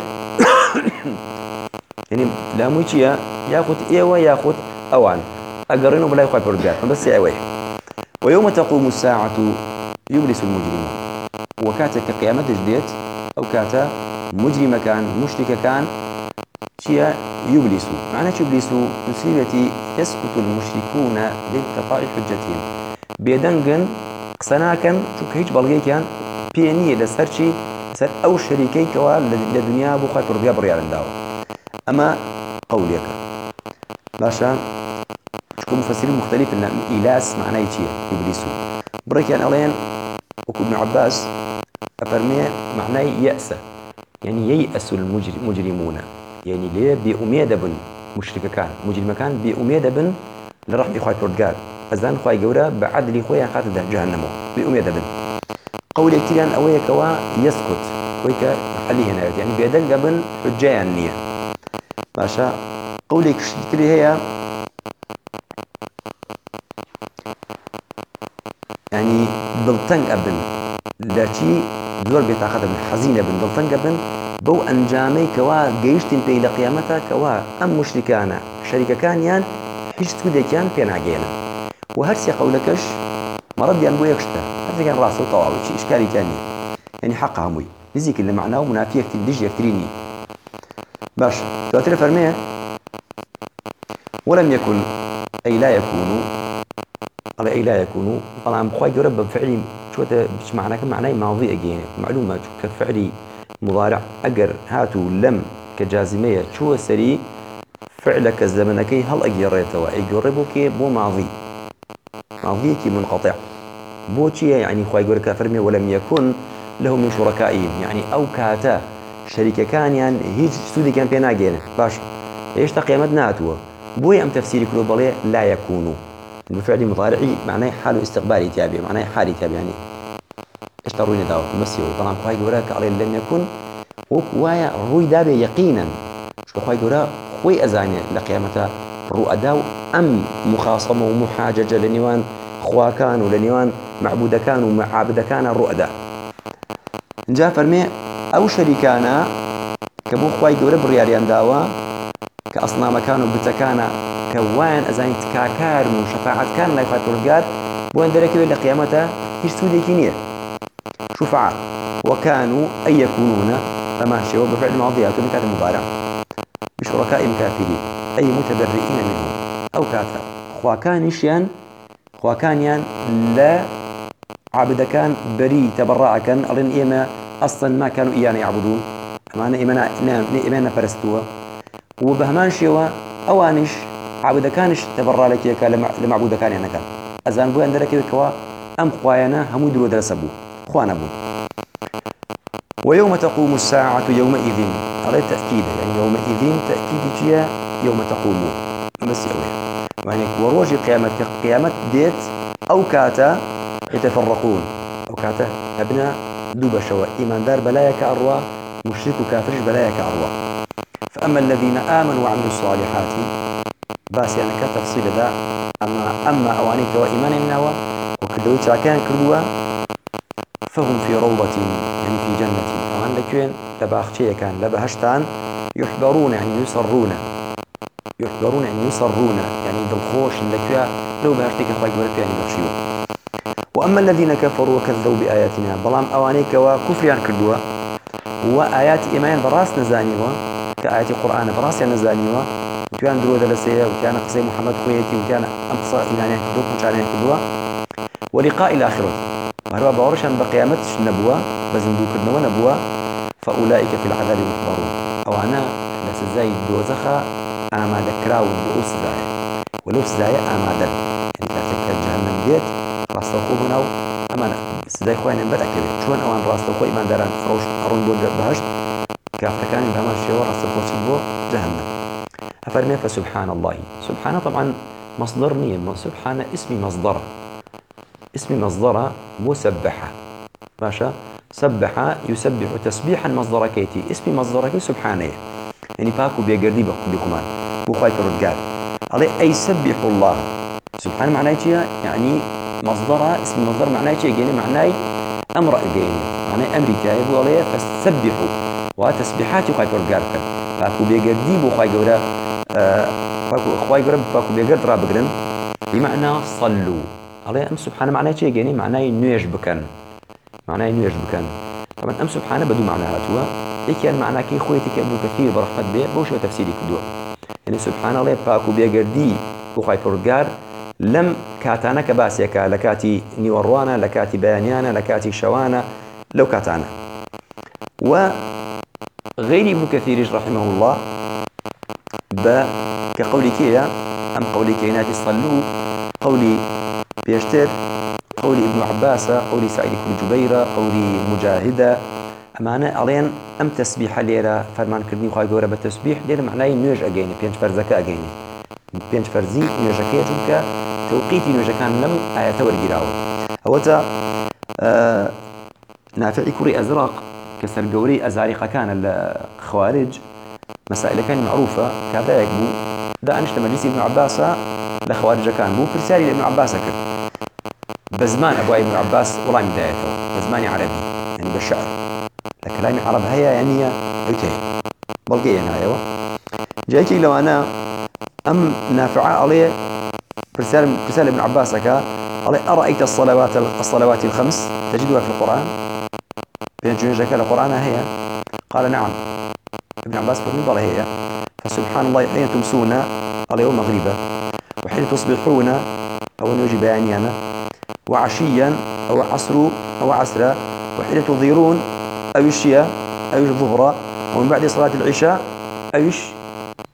Speaker 1: يعني لا مويتشيا ياخذ ايوه ياخذ اوان اقرنه بلا يخاف برجال بس ايوه ويوم تقوم الساعة يبلس المجرمون وكاتك قيامة جديد او كاتا مجرم كان مشرك كان شيا يبلس معنى يبلس نسيبتي يسقط المشركون بانقطاع حجتهم بيدنجن قسناكن شوك هيج بلغي كان بيني لسرشي سر او شريكي كوا لدنيا بو خاطر بيا بريال داو اما قولك باشا شكون مفسرين مختلف ان إلاس معناه يجي يبلسو بريك يعني الين وابن عباس افرمي معناه يأس يعني ييأس المجرمون يعني ليه بأميد بن مشرك كان مجرم كان بأميد بن لرحم خوي بردقال أزان خوي جورا بعدل خوي خاطر جهنم بأميد بن قول كتير أويا كوا يسكت ويك محلي هنا يعني بيدن قبل حجة النية ماشا قولك كتير هي يعني ضلتن قبل لاشي زور بيتاخذ من حزينة بن ضلتن قبل بو أنجامي كوا جيشتين بين قيامتها كوا أم مشركانا شركة كان يان حجت كده كان بين عجينا وهرسي قولكش مرض يان بو يكشتا هذا كان راسه طوال شيء إشكالي تاني يعني حقها موي نزيك اللي معناه منافية كتير ديجي يكتريني باش تواتر فرميه ولم يكن أي لا يكونوا على أي لا يكونوا طبعا بخواي جرب بفعلي شو هذا مش معناه كمعناه ماضي أجينا معلومة شو كفعلي مضارع أجر هاتو لم كجازمية شو سري فعلك الزمن كي هل أجريته أجربه كي بو ماضي ماضي كي منقطع بوتشي يعني خواي يقول كافرمي ولم يكن له من شركائهم يعني أو كاتا شريك كان يعني هيج سودي كان بينا جينا باش إيش تقيمت ناتوه بوي أم تفسير كلوبالي لا يكونوا بفعل مضارعي معناه حال استقبالي تابع معناه حالي تابع يعني إيش تروين داو مسيو طبعا خواي يقول عليه لم يكن وكوايا روي دابي يقينا شو خواي يقول خوي أزاني لقيامته رؤداو أم مخاصمة ومحاججة لنيوان خوا كان ولنيوان معبود كان ومعابد كان الرؤدا جاء فرمي أو شريكانا كبو خواي قورة برياليان داوا كأصنام كانوا بتكانا كوان أزاني تكاكار وشفاعات كان لا يفات ورقات بوان دركي إلى قيامته هيش سودي كينية شفعاء وكانوا أي يكونون فماشي وبفعل الماضيات ونكات المضارع بشركاء كافرين أي متبرئين منهم أو كافر خوا كان يشيان خوا كان يان لا عبد كان بري تبرع كان أرن إيما أصلا ما كانوا إيانا يعبدون أمانا إيمانا إيمانا فرستوا وبهمان شيوا أوانش عبد كانش تبرع لك يكا لمعبود كان يعني كان أزان بو عندك كوا أم خوايانا هم يدروا درسبو خوانا بو ويوم تقوم الساعة يومئذ على تأكيد يعني يومئذ تأكيد جيا يوم تقوم بس يومئذ يعني وروج قيامة قيامة ديت أو كاتا يتفرقون أو كاتا أبناء دوب شواء إيمان دار بلايك أروى مشرك وكافرش بلايك أروى فأما الذين آمنوا وعملوا الصالحات بس يعني كتفصيل ذا أما أما أوانيك وإيمان النوى وكدوي كان كلوا فهم في روضة يعني في جنة وعن لكوين لباختي كان لبهشتان يحبرون يعني يسرون يحبرون يعني يسرون يعني بالخوش لكوا لو بهشتك أخوك ورد يعني بخشيو وأما الذين كفروا وكذبوا بآياتنا بلام أوانيك وكفريان كردوا وآيات إيمان براس نزانيوا كآيات القرآن براس نزانيوا وكان درود لسيه وكان قصي محمد خويتي وكان أقصى إيمان يكدوك مشان يكدوا ولقاء الآخرة وهروا بورشان بقيامتش نبوة بزندوك النوى نبوة فأولئك في العذاب محضرون أو أنا لسزاي دوزخة أما ذكراو بؤوس زايا ولوس زايا أما دل يعني كاتك جهنم ديت راستوخو بناو أما سزاي خوين بدأ كبير شون أوان راستوخو إيمان داران فروش أرون بود بهشت كافتكاني بهما الشيوى راستوخو سبو جهنم أفرمي فسبحان الله سبحانه طبعا مصدر نيم سبحانه اسمي مصدره اسم مصدر مسبحة باشا سبح يسبح تسبيحا مصدر كيتي اسم مصدر كي سبحانه يعني باكو بيقردي بكمان وخايف الرجال عليه أي سبح الله سبحانه معناه شيء يعني مصدر اسم مصدر معناه شيء يعني معناه أمر جيني معناه أمريكا يقول عليه فسبحوا وتسبيحات وخايف الرجال باكو بيقردي بخايف ولا باكو خايف رب باكو بيقرد رابقرن بمعنى صلوا عليه أم سبحانه معناه شيء يعني معناه نيش بكن معناه نيش بكن طبعا أم سبحانه بدو معناها توا إيه كان معناه كي خويتك ابن كثير برحمة بيه بوش وتفسيري كدوا يعني سبحان الله باكو بيجردي وخاي فرجار لم كاتانا كباسيكا لكاتي نيوروانا لكاتي بيانيانا لكاتي شوانا لو كاتانا وغير ابن كثير رحمه الله ب كقولي كيا أم قولي كيناتي صلوا قولي بيشتر قولي ابن عباس قولي سعيد بن جبير قولي مجاهدة أمانة ألين أم تسبيح ليرة فرمان كردني وخاي جورا بالتسبيح ليرة معناه نيوج أجيني بينج فرزكا أجيني بينج فرزي نيوج كيتونك توقيتي نيوج كان لم آية ورجراو أوتا آه نافعي كوري أزرق كسر جوري أزارقة كان الخوارج مسائل كان معروفة كذا يكبو ده أنشت مجلس ابن عباس لخوارج كان مو برسالي لابن عباس كر بزمان أبو ابن عباس والله بدايته بزماني عربي يعني بالشعر لكلام عرب هيا يعني اوكي بلقي يعني ايوه جايكي لو انا ام نافعه عليه برسالة برسالة ابن عباس كا عليه أرأيت الصلوات الصلوات الخمس تجدها في القرآن بين جنجك القرآن هي قال نعم ابن عباس فرمي هي فسبحان الله حين تمسون على يوم مغربا وحين تصبحون أو نوجي بيانيانا وعشيا أو عصر أو عسرا وحين تظهرون أو الشيا أو الظهر ومن بعد صلاة العشاء أو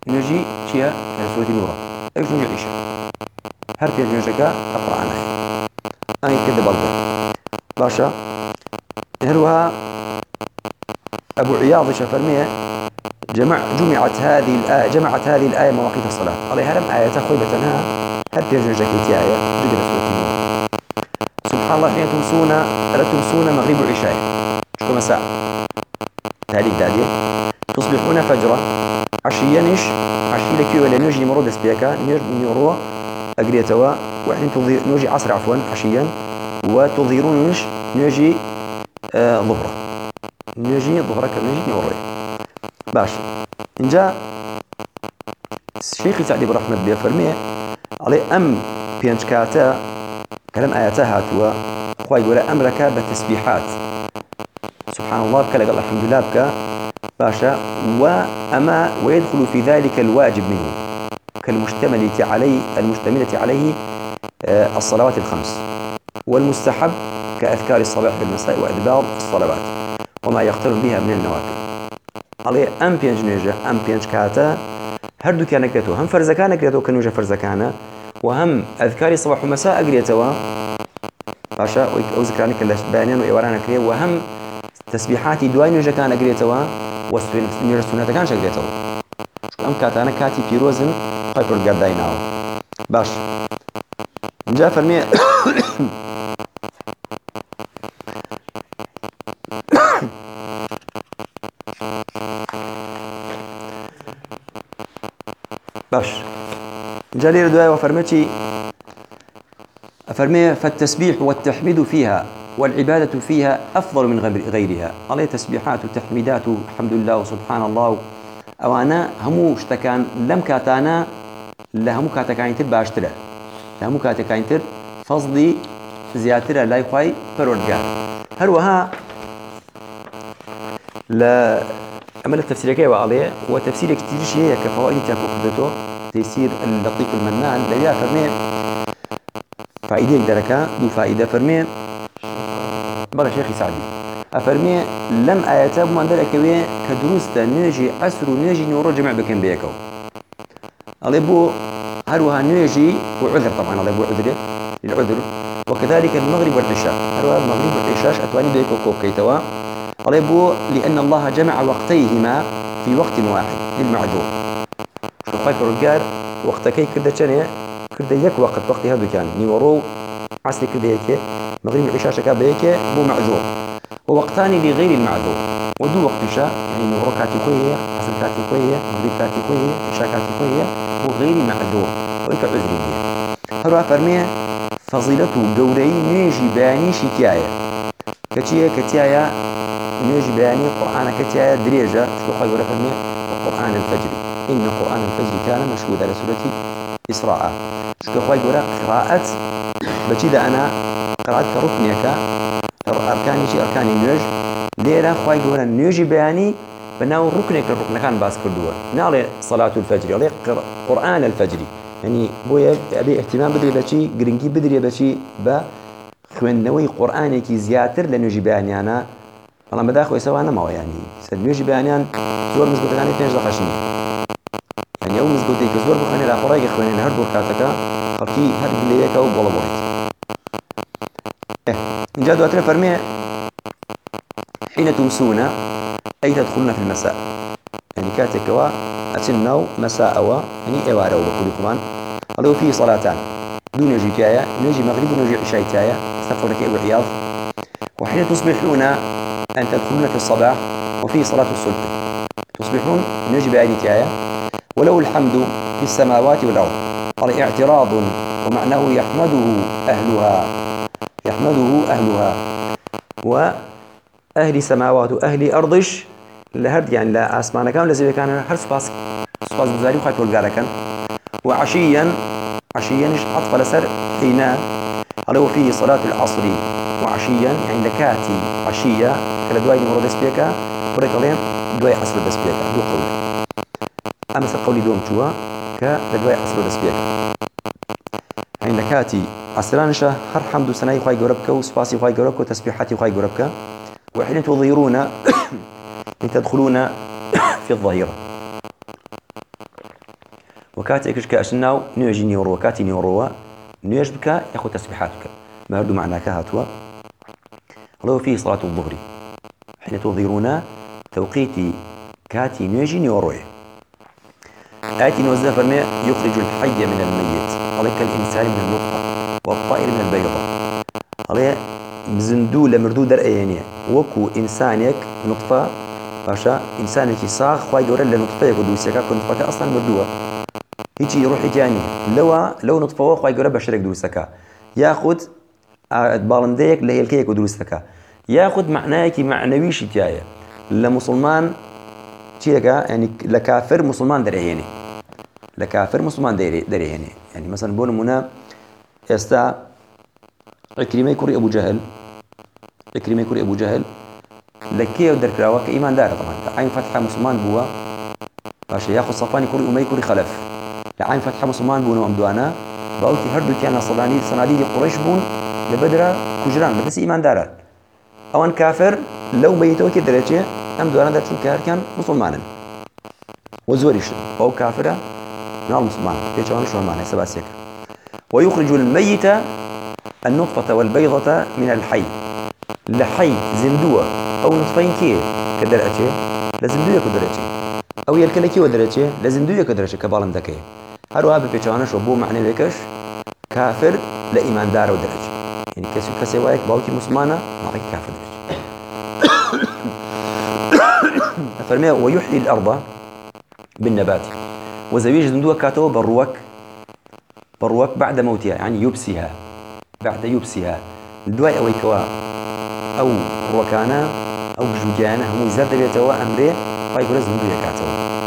Speaker 1: نجي شيء سورة نورة ايش نجي عيشة هر بيج نجيك اقرأ عنها اي كده برضه باشا هروها ابو عياض شفرميه جمع جمعت هذه الآية جمعت هذه الآية مواقيت الصلاة عليها لم آية خوي بتنها هل بيج نجيك آية جدا سورة نورة سبحان الله حين تمسون ألا تمسون مغرب العشاء شو مساء تاريخ دادية تصبحون فجرا عشيانش عشي لك ولا نجي مرود سبيكا نيرو أجريتوا وحين تظهر نجي عصر عفوا عشيا وتظهرونش نجي آه ظهرا نجي ظهرك نجي نيوري باش إن جاء الشيخ سعد بن أحمد بيفرميه عليه أم بينشكاتا كلام آياتها هاتوا خواهي يقول أمرك بتسبيحات سبحان الله بك لقال الحمد لله بك باشا وأما ويدخل في ذلك الواجب منه كالمشتملة عليه المشتملة عليه الصلوات الخمس والمستحب كأذكار الصباح والمساء وأدبار الصلوات وما يقترن بها من النوافل عليه أم بينج نيجا أم بينج كاتا هردو كان كريتو هم فرزكان كريتو كنوجا فرزكانا وهم أذكار الصباح والمساء أقريتوا باشا أو ذكرانك اللي بيانين وإيورانا كريه وهم تسبيحاتي دوای نوێژە کان ئەگرێتەوە و نوێژە سونەتەکان ئەگرێتەوە ئەم کاتانە کاتی پیرۆزن خۆی پڕگەر دایناوە باش اینجا فەرمێ باش اینجا لێرە دوایەوە فەرمێکی أفرمي فالتسبيح والتحميد فيها والعبادة فيها أفضل من غيرها عليه تسبيحات وتحميدات الحمد لله وسبحان الله أو أنا همو اشتكان لم كاتانا لهمو كاتكاين تر باشترة لهمو كاتكاين تر فضلي زياترة لا يخوي پروردگار هروها لا عمل التفسير كي وعليه وتفسير كتير شيء كفوائد تاكو تيسير اللطيف المنان لا فرمي فائدة دركا دو فائدة فرمي بلا شيخي سعدي أفرمي لم آياتاب من دركوية كدروستا نيجي أسر ونيجي نورو جمع بكم بيكو الله يبو هروها نيجي وعذر طبعا الله يبو عذر للعذر وكذلك المغرب والعشاء هروها المغرب والعشاء أتواني بيكو كوب كيتوا الله يبو لأن الله جمع وقتيهما في وقت واحد للمعذور شو خايف رجال وقتكي كده كان كده يك وقت وقت هذا كان نيورو عصر كده يك مغرب العشاء شكا بيك بو معذور ووقتان لغير المعذور ودو وقت عشاء يعني نورو كاتي كويه عصر كاتي كويه مغرب كاتي كويه عشاء كاتي كويه وغير معذور وإنك عذري بيه هروا فرميه فضيلته قولي نيجي بياني شكاية كتيا كتيا نيجي بياني قرآن كتيا دريجة شو خايف ولا فرميه وقرآن الفجر إن قرآن الفجر كان مشهود على سورة إسراء شو خايف ولا قراءة بجيدا أنا قراءة كركنيك أركاني شيء أركاني نيج ليرة خايف ولا نيجي بياني بناو ركنك الركن كان باس كردوه نالي صلاة الفجر عليه قرآن الفجر يعني بويا أبي اهتمام بدري بشي جرينكي بدري بشي با خوينوي قرآني كي زياتر لنيجي بياني أنا والله ما داخل يسوي أنا ما هو يعني سنيجي بياني زور مزبوط يعني تنجز خشني يعني يوم مزبوطي كزور بخاني لا قرايق خويني هردو كاتكا خلقي هرد ليك وبولا بويت إيه جاد واتنا فرمي حين تمسون أي تدخلون في المساء يعني كاتكوا أتنو مساء وا يعني إوارو بكل كمان قالوا في صلاتان دون يجي كايا نجي مغرب ونجي عشاء كايا استغفر لك أبو عياض وحين تصبحون أن تدخلون في الصباح وفي صلاة الصبح تصبحون نجي بعين كايا ولو الحمد في السماوات والأرض قال اعتراض ومعناه يحمده أهلها يحمده أهلها وأهل سماوات وأهل أرضش لهرد يعني لا أسمعنا كان لزي كان هر سباس سباس بزاري وخايف والقارة كان وعشيا عشيا عطف لسر حين قالوا فيه صلاة العصر وعشيا يعني لكاتي عشية كلا دواي مرة دسبيكا فريق عليهم دواي عصر دسبيكا دو قول أما سقولي دوم شوا كدواي عصر دسبيكا يعني لكاتي عصرانشة هر حمد سناي خواي قربك وسباسي خواي قربك وتسبيحاتي خواي قربك وحين تظهرون تدخلون في الظهيرة وكاتێکش کە ئەچناو نوێژی نیوەڕۆ کاتی نیوەڕۆوە نوێژ بکە یاخۆ تەسبیحات بکە بە هەردوو معناکە هاتووە الله فيه صلاة الظهر حين تظهرون توقيت كاتي نوێژی نیوەڕۆیە آية نوزده فرمي يخرج الحي من الميت عليك الإنسان من النطفة والطائر من البيضة عليه زندو لمردو در أيانية وكو إنسانك نطفة باشا إنسانك صاغ خواهي قورا لنطفة يقول دوسيكا كنت فكا أصلا مردوة هيجي يروح يجاني لو لو نطفة خواهي قورا بشرك دوسيكا ياخد بالنديك اللي هي الكيك ودروسكا ياخد معناك معنويش تايا لمسلمان تيجا يعني لكافر مسلمان دريهني لكافر مسلمان دري دريهني يعني مثلا بون منا يستا عكرمة يكوري أبو جهل عكرمة يكوري أبو جهل لكيه ودركراوه كإيمان دار طبعا عين فتحة مسلمان بوا باش ياخد صفان يكوري أمي يكوري خلف لعين فتحة مسلمان بوا أمدوانا باوتي هردو كان صناديد صناديد قريش بون لبدرة كجران بس إيمان داران أوان كافر لو بيتوا كدرجة أم دوانا دا چون كهر كان مسلمانا وزوريش أو كافرة نار مسلمان بيجوان شو معنى سباسيك ويخرج الميت النطفة والبيضة من الحي لحي زندوة أو نطفين كي كدرجة لزندوية كدرجة أو يلكلكي ودرجة لزندوية كدرجة كبالن دكي هرو هابي بيجوان شو بو معنى بكش كافر لإيمان دار ودرجة يعني كسي كسي وايك باوكي مسلمانة معك كافر درجة فرمي ويحيي الأرض بالنبات وزويج زندوة كاتو بالروك بالروك بعد موتها يعني يبسيها بعد يبسيها الدواء أو يكوا أو روكانا أو جوجانا هم زاد بيتوا أمره فيقول زندوة كاتو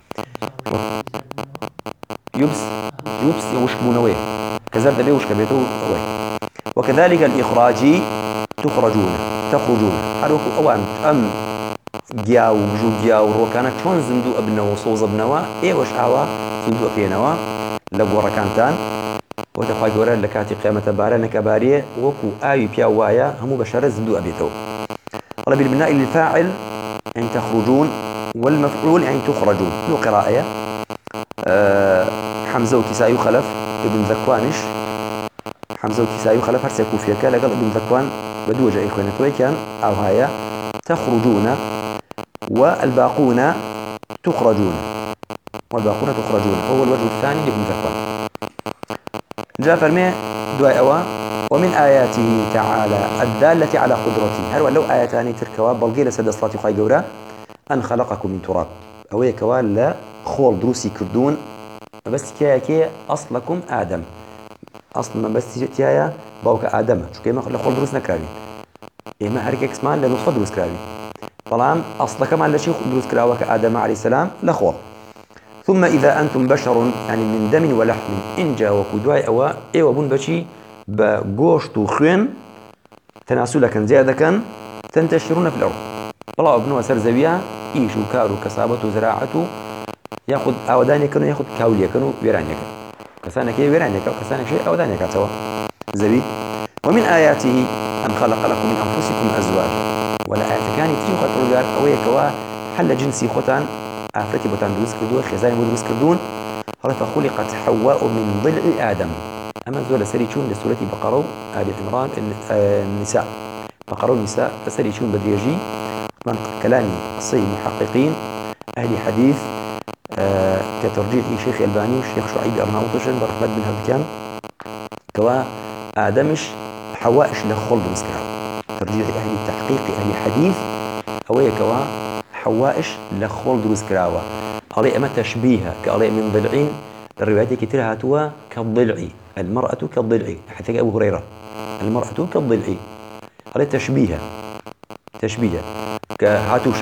Speaker 1: يبس يبس يوش بونوي كزاد بيه وش كبيتو أوي وكذلك الإخراج تخرجون تخرجون هذا أوان أم جاو جو جاو روكانا شون زندو ابنوا وصوز ابنوا إيه وش عوا زندو أكينوا لبوا ركانتان وتخاي جورا لكاتي قيامة بارنا كبارية وكو آي بيا وايا هم بشر زندو أبيتو الله بالبناء للفاعل يعني تخرجون والمفعول يعني تخرجون له قراءة أه حمزة وكسائي وخلف ابن ذكوانش حمزة وكسائي وخلف هرسي كوفيا كان لقل ابن ذكوان بدو جاي إخوانتوي كان أو هايا تخرجون والباقون تخرجون والباقون تخرجون هو الوجه الثاني لابن ذكوان جاء فرمي دعاء أوا ومن آياته تعالى الدالة على قدرته هل ولو آياتان تركوا بلغي سد صلاة خاي جورا أن خلقكم من تراب أو يكوال لا خول دروسي كردون بس كيا كي أصلكم آدم أصل ما بس تيايا باوك آدم شو كيما خول دروس نكرابي إما هركك اسمان لنطفة دروس كرابي طالما أصلك ما لشيء دروس كراوك آدم عليه السلام لخور ثم إذا أنتم بشر يعني من دم ولحم إن جاء وكدواء أو إيه وبون بشي بجوشت وخين تناسلا كان زيادة كان تنتشرون في الأرض والله ابنه سر زويا إيش وكارو كسابته وزراعته يأخذ أوداني كانوا يأخذ كاوليا كانوا ويرانيا كانوا كسانك كي ويرانيا كانوا كسانك شيء أوداني كاتوا زبي ومن آياته أن خلق لكم من أنفسكم أزواجا ولا آيات كان يتريم خاطر رجال أوية كوا حل جنسي خوتان أفريقي بوتان دوز كردون خزاني بودوز كردون هلا فخلقت حواء من ضلع آدم أما زول سريشون لسورة بقرة آل عمران النساء بقرة النساء سريشون بدريجي من كلام صي محققين أهل حديث آه كترجيح شيخ الباني والشيخ شعيب أرناوطشن برحمة بن هبكان كوا آدمش حواءش لخلد مسكرا ترجيح أهل التحقيق أهل حديث أوية كوا حوائش لخول دروس كراوة علي أما تشبيهها كعلي من ضلعين الروايات كتير هاتوا كالضلع المرأة كالضلع حتى أبو هريرة المرأة كالضلع علي تشبيهها تشبيهها كهاتوشة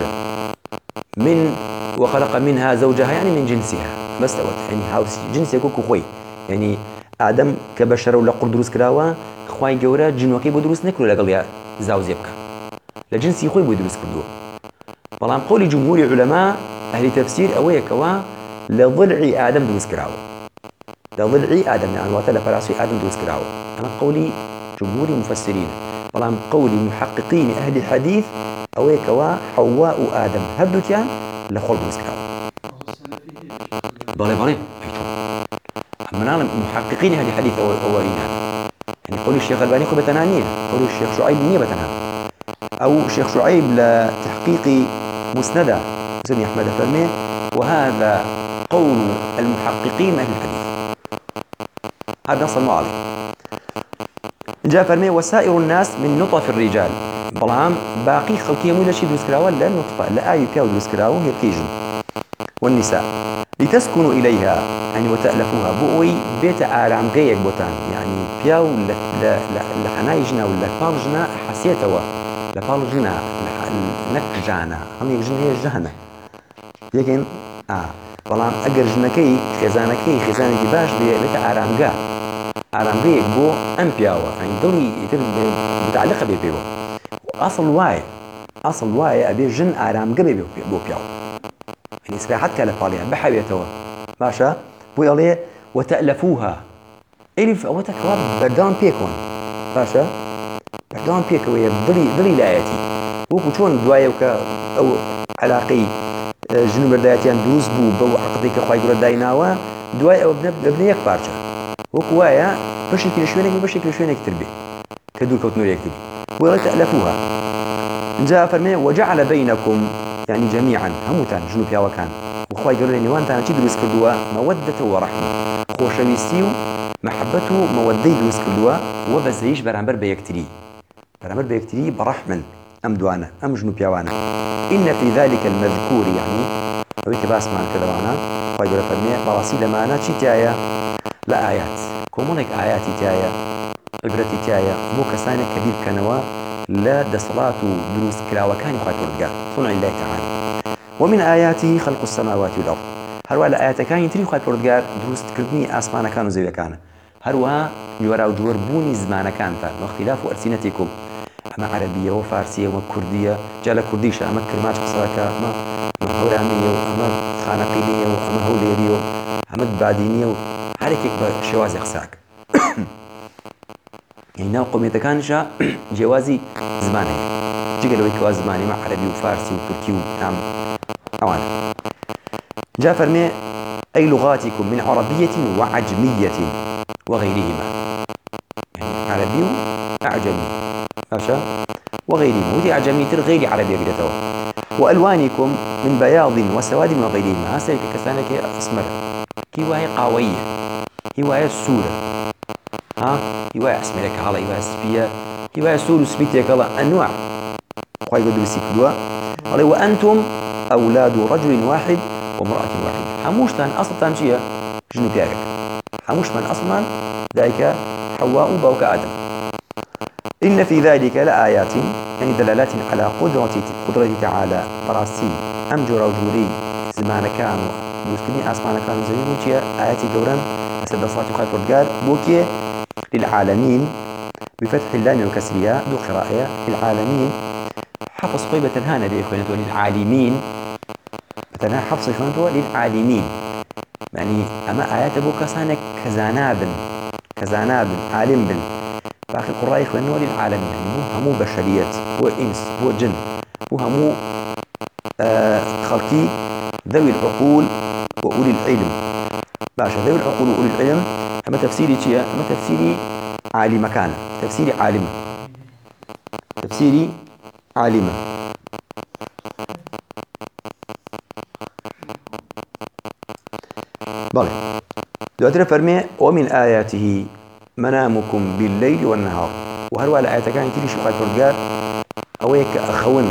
Speaker 1: من وخلق منها زوجها يعني من جنسها بس دوت يعني هاوس جنس يكون خوي يعني آدم كبشر ولا قر دروس كراوة خوي جورا جنوكي بدروس نكرو لقليا زاوز يبكى لجنسي خوي بدروس كردو بلام قول جمهور علماء أهل تفسير أوية كوا لضلع آدم دروس كراوة لضلع آدم يعني واتلا فراسي آدم دروس كراوة أنا قولي جمهور مفسرين بلام قولي محققين أهل حديث أوية كوا حواء آدم هبدو كان لخول دروس كراوة بالي بالي محققين هذه الحديث أولين يعني قول الشيخ الباني خو بتنانية قول الشيخ شعيب نية بتنها أو الشيخ شعيب لتحقيق مسندة مسند أحمد فرمي وهذا قول المحققين أهل الحديث هذا نص المعالي جاء فرمي وسائر الناس من نطف الرجال بلام باقي خلقية مولا شي دوسكراوة لا نطفة لا آي بياو دوسكراوة هي كيجن والنساء لتسكنوا إليها يعني وتألفوها بؤوي بيت آرام قيك بوتان يعني بياو لحنايجنا ولا بالجنا حسيتوا لبالجنا نكجانا هم يجن هي الجهنة لكن آه بلام أجر جنكي خزانكي خزانة باش بيت آرام قا آرام قيك بو أم بياو يعني دولي متعلقة ببيو أصل واي أصل واي أبي جن آرام قبي بو بياو يعني سلاحات كالفاليها بحبيتوا باشا بو يلي وتألفوها إلف أو تكواب بردان بيكون باشا بردان بيكوية ضلي ضلي لآياتي وكو شون دوايا وكا أو علاقي جنوب برداياتيان دروس بو بو عقدي كخواي قرد دايناوا دوايا أو ببني يك بارشا وكو وايا بشي كل شوينك وبشي كل شوينك تربي كدول كوتنور يكتبي ويلي تألفوها جاء فرمي وجعل بينكم يعني جميعا هموتان جنوب يا وكان وخواي قالوا لي نوان تانا تدرس كردوا مودة ورحمة خوشويستي محبته مودة دروس كردوا وبزيش برامبر بيكتري برامبر بيكتري برحمن أم دوانا أم جنوب يا وانا إن في ذلك المذكور يعني أويك باس مان كذا وانا خواي قالوا فرمي براسي لما أنا شي تايا لا آيات كومونك آياتي تايا عبرتي تايا مو كسانة كبير كنوا لا دصلات دروس كراوة كان يخاطر الرجال صنع الله تعالى ومن آياته خلق السماوات والأرض هروا آيات كان يتري يخاطر الرجال دروس تكردني أسمان كانوا زي كان هروا يورا وجور بوني زمان كان واختلاف ألسنتكم أما عربية وفارسية وكردية جال كرديشة أما كلمات قصاكا أما هورانية وأما خانقينية وأما هوليرية أما بادينية هركك بشواز قصاك يعني ناو قومية كانشا جوازي زماني جيجا لو يكواز زماني مع عربي وفارسي وتركي ونعم أوانا جاء فرمي أي لغاتكم من عربية وعجمية وغيرهما يعني عربي وأعجمي ماشا وغيرهما ودي أعجمية غير عربية قدتها وألوانكم من بياض وسواد وغيرهما هسا كسانك أسمر كيواهي قاوية كيواهي سورة ها هواية اسمك على هواية سبية هواية سور وسبيتك على أنواع خواهي قدوا بسيكدوا قال وأنتم أولاد رجل واحد وامرأة واحدة حموشتان أصل تانشية جنو بيارك حموشتان أصلا ذلك حواء وبوك آدم إن في ذلك لآيات يعني دلالات على قدرة قدرة تعالى براسي أمجر وجوري زمان كانوا دوسكني أسمان كانوا زي موتيا آياتي قوران أسد صلاة خايف ورقار بوكيه للعالمين بفتح اللام وكسرها دو قراءة العالمين حفظ قيبة هانا بإخوانته للعالمين بتنها حفظ إخوانته للعالمين يعني أما آيات أبو كسانك كزانابن كزانابن عالم بن باقي القراء إخوانته للعالمين يعني مو همو بشريات هو إنس هو جن هو همو آه خلقي ذوي العقول وأولي العلم باشا ذوي العقول وأولي العلم أما تفسيري شيء أما تفسيري عالم كان تفسيري عالم تفسيري عالمة بلى دعوتنا فرمي ومن آياته منامكم بالليل والنهار وهروا على آياتك يعني تلي شوفات فرقات أويك أخون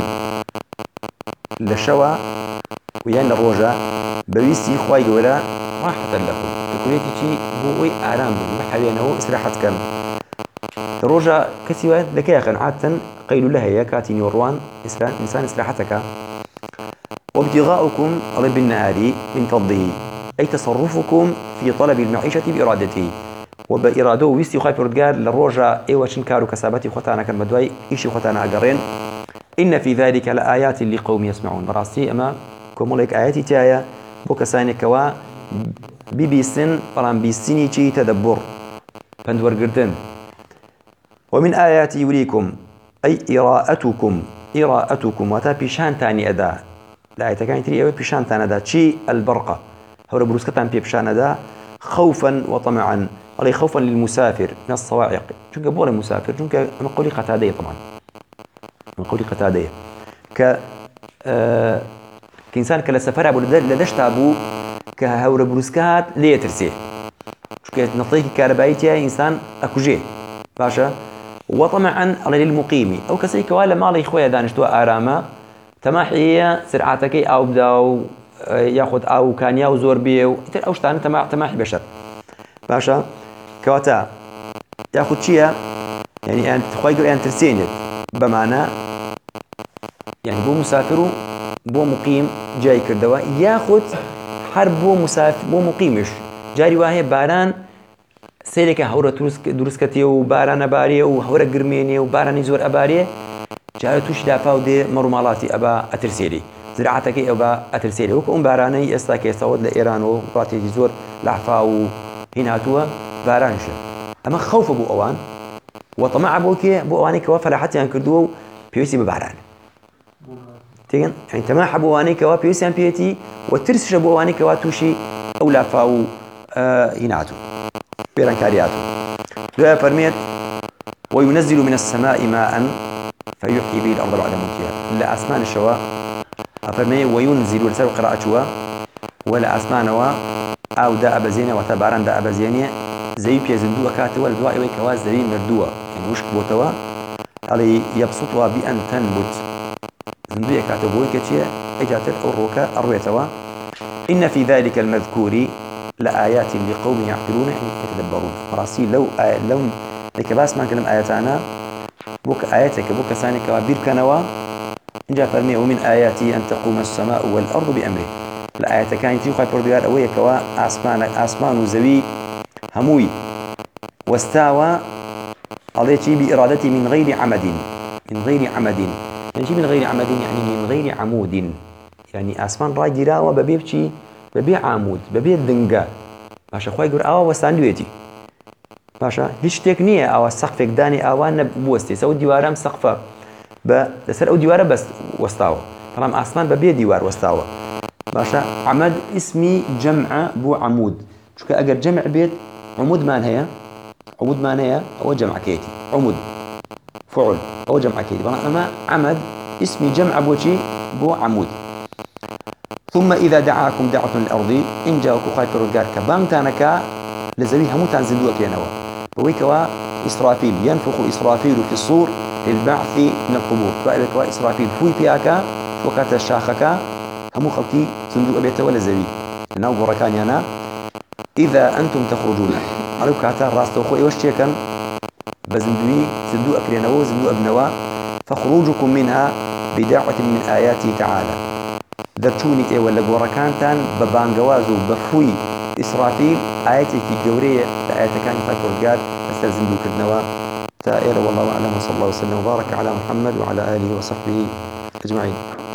Speaker 1: للشوى ويان الروجة بويستي خواي قولا راحة لكم تكوليتي شي بوي آرام بحبينه إسراحة كان الروجة كسيوات لكي أخن عادة قيل لها يا كاتين وروان إنسان إسراحتك وابتغاؤكم الله بالنهار من فضله أي تصرفكم في طلب المعيشة بإرادته وبإراده ويستي خايف رجال للروجة إيوة شنكارو كسابتي خطانا كان بدوي إيشي خطانا أقرين إن في ذلك لآيات لقوم يسمعون براسي أما كمولك آياتي تايا بوكساني كوا ببيسن برام بيسيني چي تدبر بندور قردن ومن آيات يريكم أي إراءتكم إراءتكم وتا بيشان تاني أدا لا يتكاين تري أوي بيشان تاني أدا چي البرقة هورا بروسكتان بي بيشان أدا خوفا وطمعا علي خوفا للمسافر من الصواعق چونك بولا مسافر چونك من قولي قتادية طبعا من قولي قتادية ك آه كإنسان كلا سفر أبو لدشت أبو كهورة بروسكات ليه ترسيه چونك نطيق كهربائيتها إنسان أكوجيه باشا وطمعا على للمقيم أو كسي كوالا مالي خويا دانشتوا آراما تماحية سرعتك أو بداو ياخذ أو كان ياو زور بيه أو شتان تماح تماحي بشر باشا كواتا ياخذ شيء يعني أنت خوي يقول أنت ترسينت بمعنى يعني بو مسافر بو مقيم جاي كردوا ياخذ حرب بو مسافر بو مقيمش جاري واهي باران سيرك هورا دروسكتي وباران باريه وهورا قرميني وباران زور أباريه جاري توش دافاو دي مرمالاتي أبا أترسيلي زراعتك أبا أترسيلي وكأم باراني إسلاك يستوض لإيران وقاتي زور لعفاو هنا توا بارانشة أما خوف أبو أوان وطمع أبوك أبو أواني كوا فلاحتي أن كردوه بيوسي بباران تيجن يعني تماح أبو أواني كوا بيوسي أن بيتي وترسش أبو أواني كوا توشي أو لعفاو آه هنا تو بيران كارياتو لا فرميت وينزل من السماء ماء فيحيي به الأرض بعد موتها لا أسمان الشواء أفرمي وينزل لسر قراءة شواء ولا أسمان وا أو داء بزينة وتباران داء بزينة زي بيزندوه كاتوا الدواء ويكوا زي مردوه يعني وشك بوتوا علي يبسطها بأن تنبت زندوه كاتوا بويكتشيا إجاتت أروكا أرويتوا إن في ذلك المذكور لآيات لقوم يعقلون يتدبرون راسي لو آي لو لك باس ما كلام آياتنا بوك آياتك بوك سانك وبير كنوا إن جاء فرمي ومن آياتي أن تقوم السماء والأرض بأمره الآيات كانت يخاف برديار أوية كوا أسمان أسمان وزوي هموي واستوى عليه بإرادته من غير عمد من غير عمد يعني من غير عمد يعني من غير عمود يعني أسمان راي دراوة ببيبشي ببي عمود ببي الدنجا باشا خوي يقول أوا وستاندويتي باشا هيش تكنية أو السقف داني أوان بوستي سو ديوارم سقفة بسر أو ديوارة بس وستاوة طالما أسمان ببي ديوار وستاوة باشا عمد اسمي جمع بو عمود شو كأجر جمع بيت عمود مان هي عمود مان هي أو جمع كيتي عمود فعل أو جمع كيتي أما عمد اسمي جمع بو شي بو عمود ثم إذا دعاكم دعوة الأرض إن جاءكم خايف الرجال كبانتانك لزوي هموتان زندوق كينوا بويكوا إسرافيل ينفخ إسرافيل في الصور للبعث من القبور فإذا إسرافيل فوي بياكا وكات الشاخكا همو خلقي صندوق بيته ولا زوي لأنه بركان يانا إذا أنتم تخرجون على كاتا راستو خوي وشتيكن بزندوي صندوق كرينوا صندوق ابنوا فخروجكم منها بدعوة من آياته تعالى ذرتوني إيه ولا بركانتان ببانجوازو بفوي إسرافيل آياتي في جورية آياتي كان يفكر قال استلزم دوك النوا تائر والله أعلم وصلى الله وسلم وبارك على محمد وعلى آله وصحبه أجمعين.